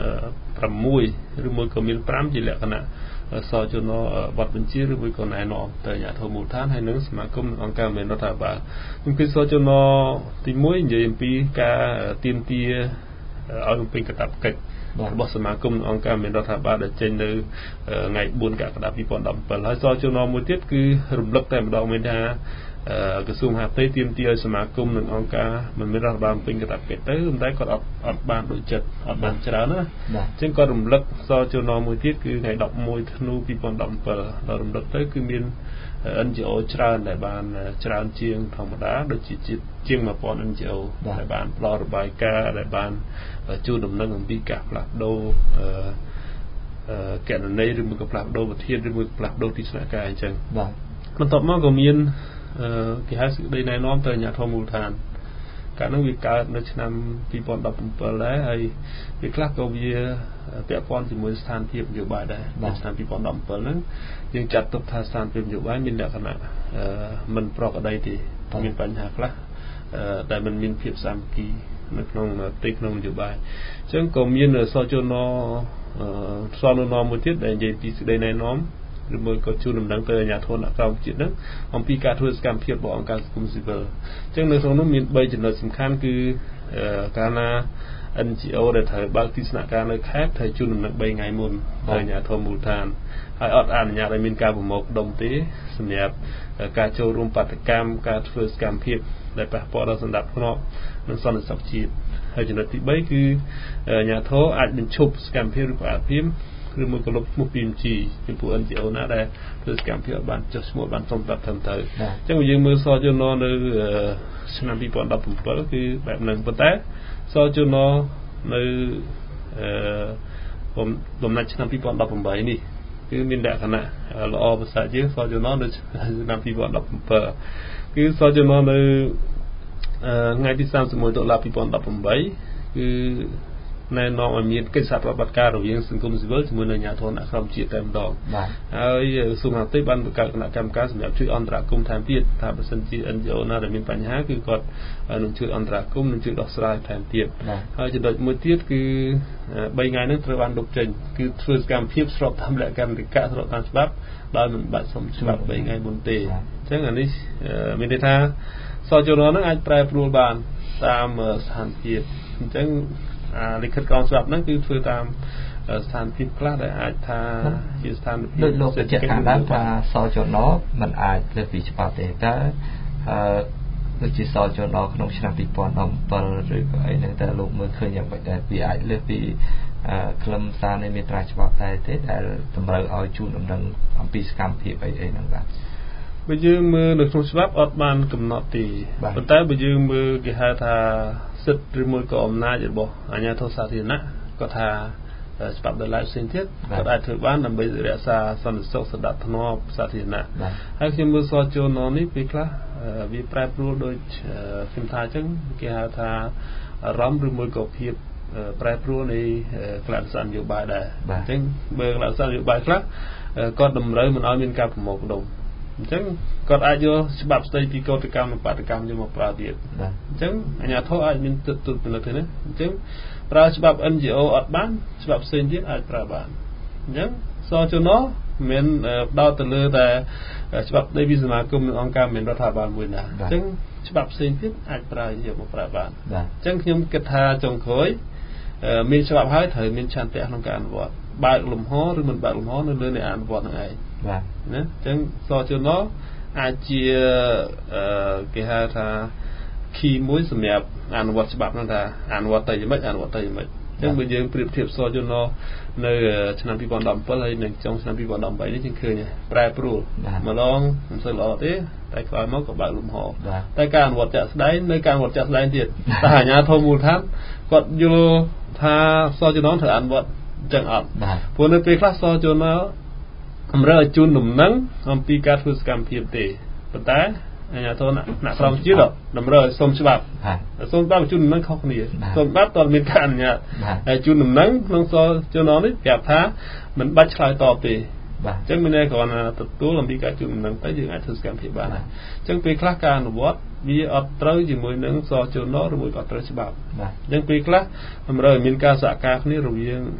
6ឬមួយក៏មាន5ជាលក្ខណៈសចនបទបញ្ជាឬមួយក៏ណែនាំទៅអាជ្ញាធរមូលដ្ឋានហើយនឹងសមាគមនិងអង្គការមិនរដ្ឋាភិបាលខ្ញុំគឺសចនទី1និយាយអំពីការទាមទារឲ្យបំពេញកាតព្វកិច្ចរបស់សមាគមនិងអង្គការមិនរដ្ឋាភិបាលដែលចេញនៅថ្ងៃ4កក្កដា2017ហើយសចនមួយទៀតគឺរំលឹកតែម្ដងមានថាក្រសួងមហាផ្ទៃទាមទារឲ្យសមាគមនិងអង្គការមិនមែនរដ្ឋាភិបាលពេញកាតព្វកិច្ចទៅតែគាត់អត់បានដូចចិត្តអត់បានច្រើនណាអញ្ចឹងគាត់រំលឹកសចនមួយទៀតគឺថ្ងៃ11ធ្នូ2017ដល់រំលឹកទៅគឺមាន NGO ច្រើនដែលបានច្រើនជាងធម្មតាដូចជាជាង 1000 NGO ដែលបានផ្ដល់របាយការណ៍ដែលបានជួនដំណឹងអំពីការផ្លាស់ប្ដូរកណន័យឬមួយក៏ផ្លាស់ប្ដូរវិធានឬមួយផ្លាស់ប្ដូរទីស្នាក់ការអញ្ចឹងបន្ទាប់មកក៏មានគេហៅសេចក្តីណែនាំទៅអាជ្ញាធរមូលដ្ឋានកាលនោះវាកើតនៅឆ្នាំ2017ដែរហើយវាខ្លះក៏វាពាក់ព័ន្ធជាមួយស្ថានភាពនយោបាយដែរឆ្នាំ2017ហ្នឹងយើងចាត់ទុកថាស្ថានភាពនយោបាយមានលក្ខណៈមិនប្រក្រតីទេមានបញ្ហាខ្លះដែលមិនមានភាពសាមគ្គីនៅក្នុងទីក្នុងនយោបាយអញ្ចឹងក៏មានសចនមួយទៀតដែលនិយាយពីសេចក្តីណែនាំឬមួយក៏ជួនដំណឹងទៅអាជ្ញាធរអ្នកក្រមជាតិហ្នឹងអំពីការធ្វើសកម្មភាពរបស់អង្គការសង្គមស៊ីវិលអញ្ចឹងនៅក្នុងនោះមាន3ចំណុចសំខាន់គឺកាលណា NGO ដែលត្រូវបើកទីស្នាក់ការនៅខេត្តត្រូវជួនដំណឹង3ថ្ងៃមុនទៅអាជ្ញាធរមូលដ្ឋានហើយអត់អនុញ្ញាតឲ្យមានការប្រមូលផ្ដុំទេសម្រាប់ការចូលរួមបាតកម្មការធ្វើសកម្មភាពដែលប៉ះពាល់ដល់សន្តិភាពនិងសន្តិសុខជាតិហើយចំណុចទី3គឺអាជ្ញាធរអាចបញ្ឈប់សកម្មភាពឬក៏អភិមឬមួយក៏លុបឈ្មោះ PMG ចំពោះ NGO ណាដែលធ្វើសកម្មភាពបានចុះឈ្មោះបានត្រឹមត្រូវអញ្ចឹងយើងមើលសជននៅឆ្នាំ2017គឺបែបហ្នឹងប៉ុន្តែសជននៅបំណាច់ឆ្នាំ2018នេះគឺមានលក្ខណៈល្អប្រសើរជាងសជននៅឆ្នាំ2017គឺសជននៅថ្ងៃទី31តុលា2018គឺណែនាំឲ្យមានកិច្ចសហប្រតិបត្តិការរវាងសង្គមស៊ីវិលជាមួយនឹងអាជ្ញាធរអ្នកក្រមជាតិតែម្ដងហើយក្រសួងមហាផ្ទៃបានបង្កើតគណៈកម្មការសម្រាប់ជួយអន្តរាគមន៍ថែមទៀតថាបើសិនជា NGO ណាដែលមានបញ្ហាគឺគាត់នឹងជួយអន្តរាគមន៍នឹងជួយដោះស្រាយថែមទៀតហើយចំណុចមួយទៀតគឺ3ថ្ងៃនេះត្រូវបានលុបចេញគឺធ្វើសកម្មភាពស្របតាមលក្ខខណ្ឌនីតិស្របតាមច្បាប់ដោយមិនបាច់សុំច្បាប់3ថ្ងៃមុនទេអញ្ចឹងអានេះមានន័យថាសជននឹងអាចប្រែប្រួលបានតាមស្ថានភាពអញ្ចឹងលិខិតក្រមច្បាប់ហ្នឹងគឺធ្វើតាមស្ថានភាពខ្លះដែលអាចថាជាស្ថានភាពដូចលោកបញ្ជាក់ខាងដើមថាសជនមិនអាចលើសពីច្បាប់ទេតែដូចជាសជនក្នុងឆ្នាំ2017ឬក៏អីហ្នឹងតែលោកមើលឃើញយ៉ាងម៉េចដែរវាអាចលើសពីខ្លឹមសារនៃមាត្រាច្បាប់តែទេដែលតម្រូវឲ្យជួនដំណឹងអំពីសកម្មភាពអីហ្នឹងបាទបើយើងមើលនៅក្នុងច្បាប់អត់បានកំណត់ទេប៉ុន្តែបើយើងមើលគេហៅថាសិទ្ធិឬមួយក៏អំណាចរបស់អាជ្ញាធរសាធារណៈគាត់ថាច្បាប់ដោយឡែកផ្សេងទៀតគាត់អាចធ្វើបានដើម្បីរក្សាសន្តិសុខសណ្ដាប់ធ្នាប់សាធារណៈហើយខ្ញុំមើលសជននេះពេលខ្លះវាប្រែប្រួលដូចខ្ញុំថាអញ្ចឹងគេហៅថាអារម្មណ៍ឬមួយក៏ភាពប្រែប្រួលនៃគណៈសាសនយោបាយដែរអញ្ចឹងបើគណៈសាសនយោបាយខ្លះគាត់តម្រូវមិនឲ្យមានការប្រមូលផ្ដុំអញ្ចឹងគាត់អាចយកច្បាប់ស្ដីពីកោតកម្មនិងបាតកម្មយកមកប្រើទៀតអញ្ចឹងអាជ្ញាធរអាចមានទស្សនវិជ្ជានេះអញ្ចឹងប្រើច្បាប់ NGO អត់បានច្បាប់ផ្សេងទៀតអាចប្រើបានអញ្ចឹងសជនមានផ្ដោតទៅលើតែច្បាប់ស្ដីពីសមាគមនិងអង្គការមានរដ្ឋាភិបាលមួយណាអញ្ចឹងច្បាប់ផ្សេងទៀតអាចប្រើយកមកប្រើបានអញ្ចឹងខ្ញុំគិតថាចុងក្រោយមានច្បាប់ហើយត្រូវមានឆន្ទៈក្នុងការអនុវត្តបើកលំហឬមិនបើកលំហនៅលើអ្នកអនុវត្តនឹងឯងបាទណាអញ្ចឹងសជនអាចជាគេហៅថា key មួយសម្រាប់អនុវត្តច្បាប់ហ្នឹងថាអនុវត្តទៅយ៉ាងម៉េចអនុវត្តទៅយ៉ាងម៉េចអញ្ចឹងបើយើងប្រៀបធៀបសជននៅឆ្នាំ2017ហើយនឹងចុងឆ្នាំ2018នេះយើងឃើញប្រែប្រួលម្ដងមិនសូវល្អទេតែក្រោយមកក៏បើកលំហតែការអនុវត្តជាក់ស្ដែងនៅការអនុវត្តជាក់ស្ដែងទៀតតែអាជ្ញាធរមូលដ្ឋានគាត់យល់ថាសជនត្រូវអនុវត្តអញ្ចឹងអត់ព្រោះនៅពេលខ្លះសជនតម្រូវឲ្យជូនដំណឹងអំពីការធ្វើសកម្មភាពទេប៉ុន្តែអាជ្ញាធរអ្នកក្រមជាតិតម្រូវឲ្យសុំច្បាប់សុំតាមជូនដំណឹងខុសគ្នាសុំច្បាប់តើមានការអនុញ្ញាតហើយជូនដំណឹងក្នុងសជននេះប្រាប់ថាមិនបាច់ឆ្លើយតបទេអញ្ចឹងមានន័យគ្រាន់តែទទួលអំពីការជូនដំណឹងទៅយើងអាចធ្វើសកម្មភាពបានហើយអញ្ចឹងពេលខ្លះការអនុវត្តវាអត់ត្រូវជាមួយនឹងសជនឬមួយក៏ត្រូវច្បាប់អញ្ចឹងពេលខ្លះតម្រូវឲ្យមានការសហការគ្នារវាង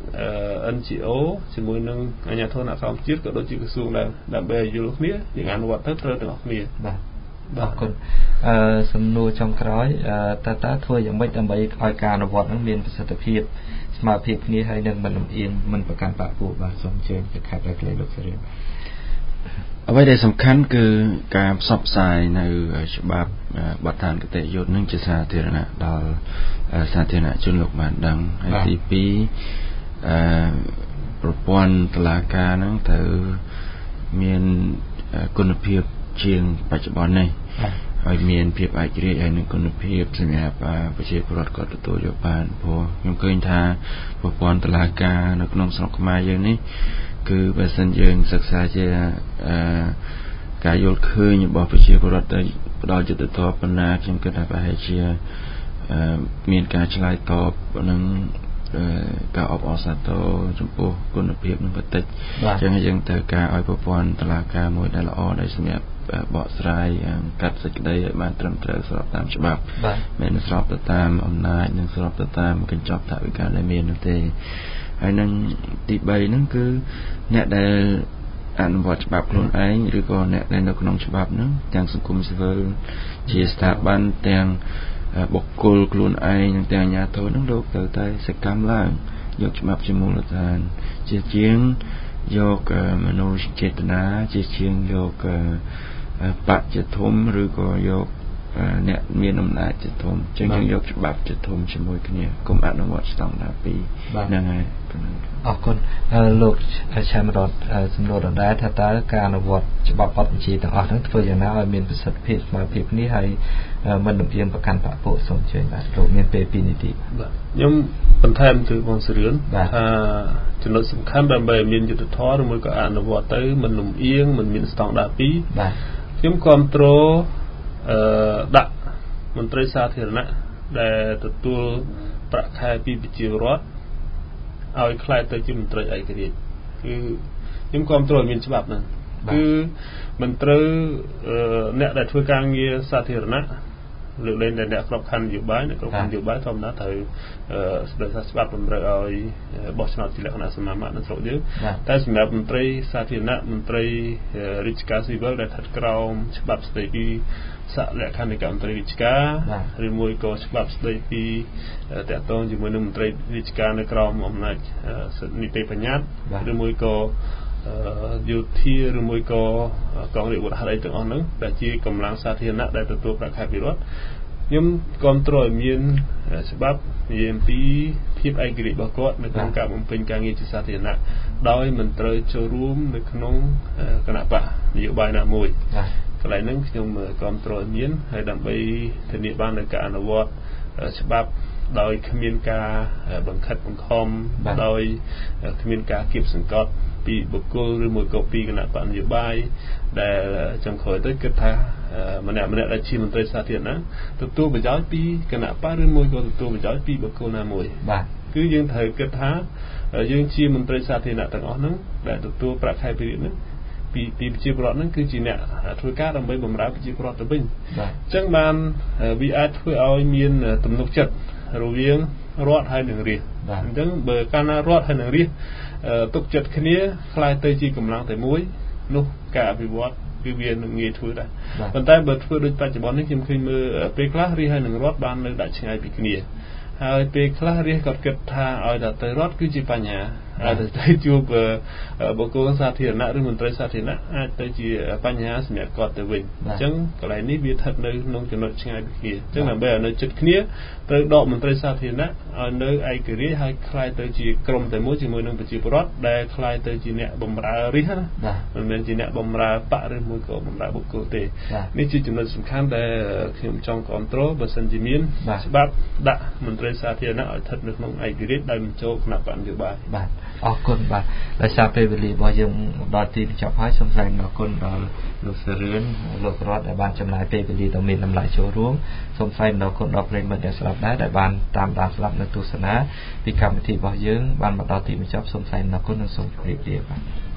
NGO ជាមួយនឹងអាជ្ញាធរអ្នកក្រមជាតិក៏ដូចជាក្រសួងដែរដើម្បីឲ្យយល់គ្នាយើងអនុវត្តទៅត្រូវទាំងអស់គ្នាបាទអរគុណសំណួរចុងក្រោយតើធ្វើយ៉ាងម៉េចដើម្បីឲ្យការអនុវត្តនឹងមានប្រសិទ្ធភាពស្មើភាពគ្នាហើយនឹងមិនលំអៀងមិនប្រកាន់បកពួកបាទសូមអញ្ជើញទៅខាត់ដល់លោកសេរីអ្វីដែលសំខាន់គឺការផ្សព្វផ្សាយនៅច្បាប់បទដ្ឋានគតិយុត្តនឹងជាសាធារណៈដល់សាធារណជនលោកបានដឹងហើយទី2ប្រព័ន្ធតុលាការហ្នឹងត្រូវមានគុណភាពជាងបច្ចុប្បន្ននេះហើយមានភាពឯករាជ្យហើយនឹងគុណភាពសម្រាប់ប្រជាពលរដ្ឋគាត់ទទួលយកបានព្រោះខ្ញុំឃើញថាប្រព័ន្ធតុលាការនៅក្នុងស្រុកខ្មែរយើងនេះគឺបើសិនយើងសិក្សាជាការយល់ឃើញរបស់ប្រជាពលរដ្ឋទៅផ្ដល់យុត្តិធម៌ប៉ុណ្ណាខ្ញុំគិតថាប្រហែលជាមានការឆ្លើយតបនឹងការអបអរសាទរចំពោះគុណភាពនឹងបន្តិចអញ្ចឹងយើងត្រូវការឲ្យប្រព័ន្ធតុលាការមួយដែលល្អដែលសម្រាប់បកស្រាយកាត់សេចក្តីឲ្យបានត្រឹមត្រូវស្របតាមច្បាប់មិនស្របទៅតាមអំណាចនិងស្របទៅតាមកញ្ចប់ថវិកាដែលមាននោះទេហើយនឹងទី3ហ្នឹងគឺអ្នកដែលអនុវត្តច្បាប់ខ្លួនឯងឬក៏អ្នកដែលនៅក្នុងច្បាប់ហ្នឹងទាំងសង្គមស៊ីវិលជាស្ថាប័នទាំងបុគ្គលខ្លួនឯងនិងទាំងអាជ្ញាធរហ្នឹងលោកត្រូវតែសកម្មឡើងយកច្បាប់ជាមូលដ្ឋានជាជាងយកមនោចេតនាជាជាងយកបច្ចធំឬក៏យកអ្នកមានអំណាចជាធំចឹងយើងយកច្បាប់ជាធំជាមួយគ្នាកុំអនុវត្តស្តង់ដារ2ហ្នឹងហើយអរគុណលោកឆាមរតសំណួរដដែលថាតើការអនុវត្តច្បាប់បទបញ្ជាទាំងអស់ហ្នឹងធ្វើយ៉ាងណាឲ្យមានប្រសិទ្ធភាពស្មើភាពនេះហើយមិនលំអៀងប្រកាន់បពុសូមជើញបាទលោកមានពេល2នាទីបាទខ្ញុំបន្ថែមទៅបងសរឿនថាចំណុចសំខាន់ដើម្បីឲ្យមានយុត្តិធម៌ឬមួយក៏អនុវត្តទៅមិនលំអៀងមិនមានស្តង់ដារ2 បាទខ្ញុំគ្រប់គ្រងដាក់មន្ត្រីសាធារណៈដែលទទួលប្រាក់ខែពីប្រជាពលរដ្ឋឲ្យខ្លាយទៅជាមន្ត្រីឯករាជ្យគឺខ្ញុំគ្រប់គ្រងមានច្បាប់ហ្នឹងគឺមិនត្រូវអ្នកដែលធ្វើការងារសាធារណៈលើកលែងតែអ្នកក្របខ័ណ្ឌនយោបាយអ្នកក្របខ័ណ្ឌនយោបាយធម្មតាត្រូវស្ដីថាច្បាប់តម្រូវឲ្យបោះឆ្នោតជាលក្ខណៈសមាមាត្រនៅស្រុកយើងតែសម្រាប់មន្ត្រីសាធារណៈមន្ត្រីរាជការស៊ីវិលដែលស្ថិតក្រោមច្បាប់ស្ដីពីសលក្ខន្តិកមន្ត្រីរាជការឬមួយក៏ច្បាប់ស្ដីពីតាក់ទងជាមួយនឹងមន្ត្រីរាជការនៅក្រោមអំណាចនីតិបញ្ញត្តិឬមួយក៏យោធាឬមួយក៏កងរាជអាវុធហត្ថអីទាំងអស់ហ្នឹងដែលជាកម្លាំងសាធារណៈដែលទទួលប្រាក់ខែពីរដ្ឋខ្ញុំគ្រប់គ្រងឲ្យមានច្បាប់និយាយអំពីភាពឯករាជ្យរបស់គាត់នៅក្នុងការបំពេញការងារជាសាធារណៈដោយមិនត្រូវចូលរួមនៅក្នុងគណៈបកនយោបាយណាមួយកន្លែងហ្នឹងខ្ញុំគ្រប់គ្រងមានហើយដើម្បីធានាបាននូវការអនុវត្តច្បាប់ដោយគ្មានការបង្ខិតបង្ខំដោយគ្មានការគៀបសង្កត់ពីបុគ្គលឬមួយក៏ពីគណៈបកនយោបាយដែលចុងក្រោយទៅគិតថាម្នាក់ដែលជាមន្ត្រីសាធារណៈទទួលប្រយោជន៍ពីគណៈបកឬមួយក៏ទទួលប្រយោជន៍ពីបុគ្គលណាមួយបាទគឺយើងត្រូវគិតថាយើងជាមន្ត្រីសាធារណៈទាំងអស់ហ្នឹងដែលទទួលប្រាក់ខែពីហ្នឹងពីប្រជាពលរដ្ឋហ្នឹងគឺជាអ្នកធ្វើការដើម្បីបម្រើប្រជាពលរដ្ឋទៅវិញអញ្ចឹងបានវាអាចធ្វើឲ្យមានទំនុកចិត្តរវាងរដ្ឋហើយនឹងរាស្ត្រអញ្ចឹងបើកាលណារដ្ឋហើយនឹងរាស្ត្រទុកចិត្តគ្នាខ្លាយទៅជាកម្លាំងតែមួយនោះការអភិវឌ្ឍគឺវានឹងងាយធ្វើដែរប៉ុន្តែបើធ្វើដូចបច្ចុប្បន្ននេះខ្ញុំឃើញមើលពេលខ្លះរាស្ត្រហើយនឹងរដ្ឋបាននៅដាច់ឆ្ងាយពីគ្នាហើយពេលខ្លះរាស្ត្រគាត់គិតថាឲ្យតែទៅរដ្ឋគឺជាបញ្ហាហើយទៅជួបបុគ្គលសាធារណៈឬមន្ត្រីសាធារណៈអាចទៅជាបញ្ហាសម្រាប់គាត់ទៅវិញអញ្ចឹងកន្លែងនេះវាស្ថិតនៅក្នុងចំណុចឆ្ងាយពីគ្នាអញ្ចឹងដើម្បីឲ្យនៅជិតគ្នាត្រូវដកមន្ត្រីសាធារណៈឲ្យនៅឯករាជ្យហើយខ្លាយទៅជាក្រុមតែមួយជាមួយនឹងប្រជាពលរដ្ឋដែលខ្លាយទៅជាអ្នកបម្រើរាស្ត្រណាមិនមែនជាអ្នកបម្រើបកឬមួយក៏បម្រើបុគ្គលទេនេះជាចំណុចសំខាន់ដែលខ្ញុំចង់គ្រប់គ្រងបើសិនជាមានច្បាប់ដាក់មន្ត្រីសាធារណៈឲ្យស្ថិតនៅក្នុងឯករាជ្យដោយមិនចូលគណៈបកនយោបាយបាទអរគុណបាទដោយសារពេលវេលារបស់យើងដល់ទីបញ្ចប់ហើយសូមថ្លែងអរគុណដល់លោកសរឿនលោករតដែលបានចំណាយពេលវេលាដ៏មានតម្លៃចូលរួមសូមថ្លែងអរគុណដល់ប្រិយមិត្តអ្នកស្ដាប់ដែរដែលបានតាមដានស្ដាប់នៅទស្សនាពីកម្មវិធីរបស់យើងបានមកដល់ទីបញ្ចប់សូមថ្លែងអរគុណនិងសូមជម្រាបលាបាទ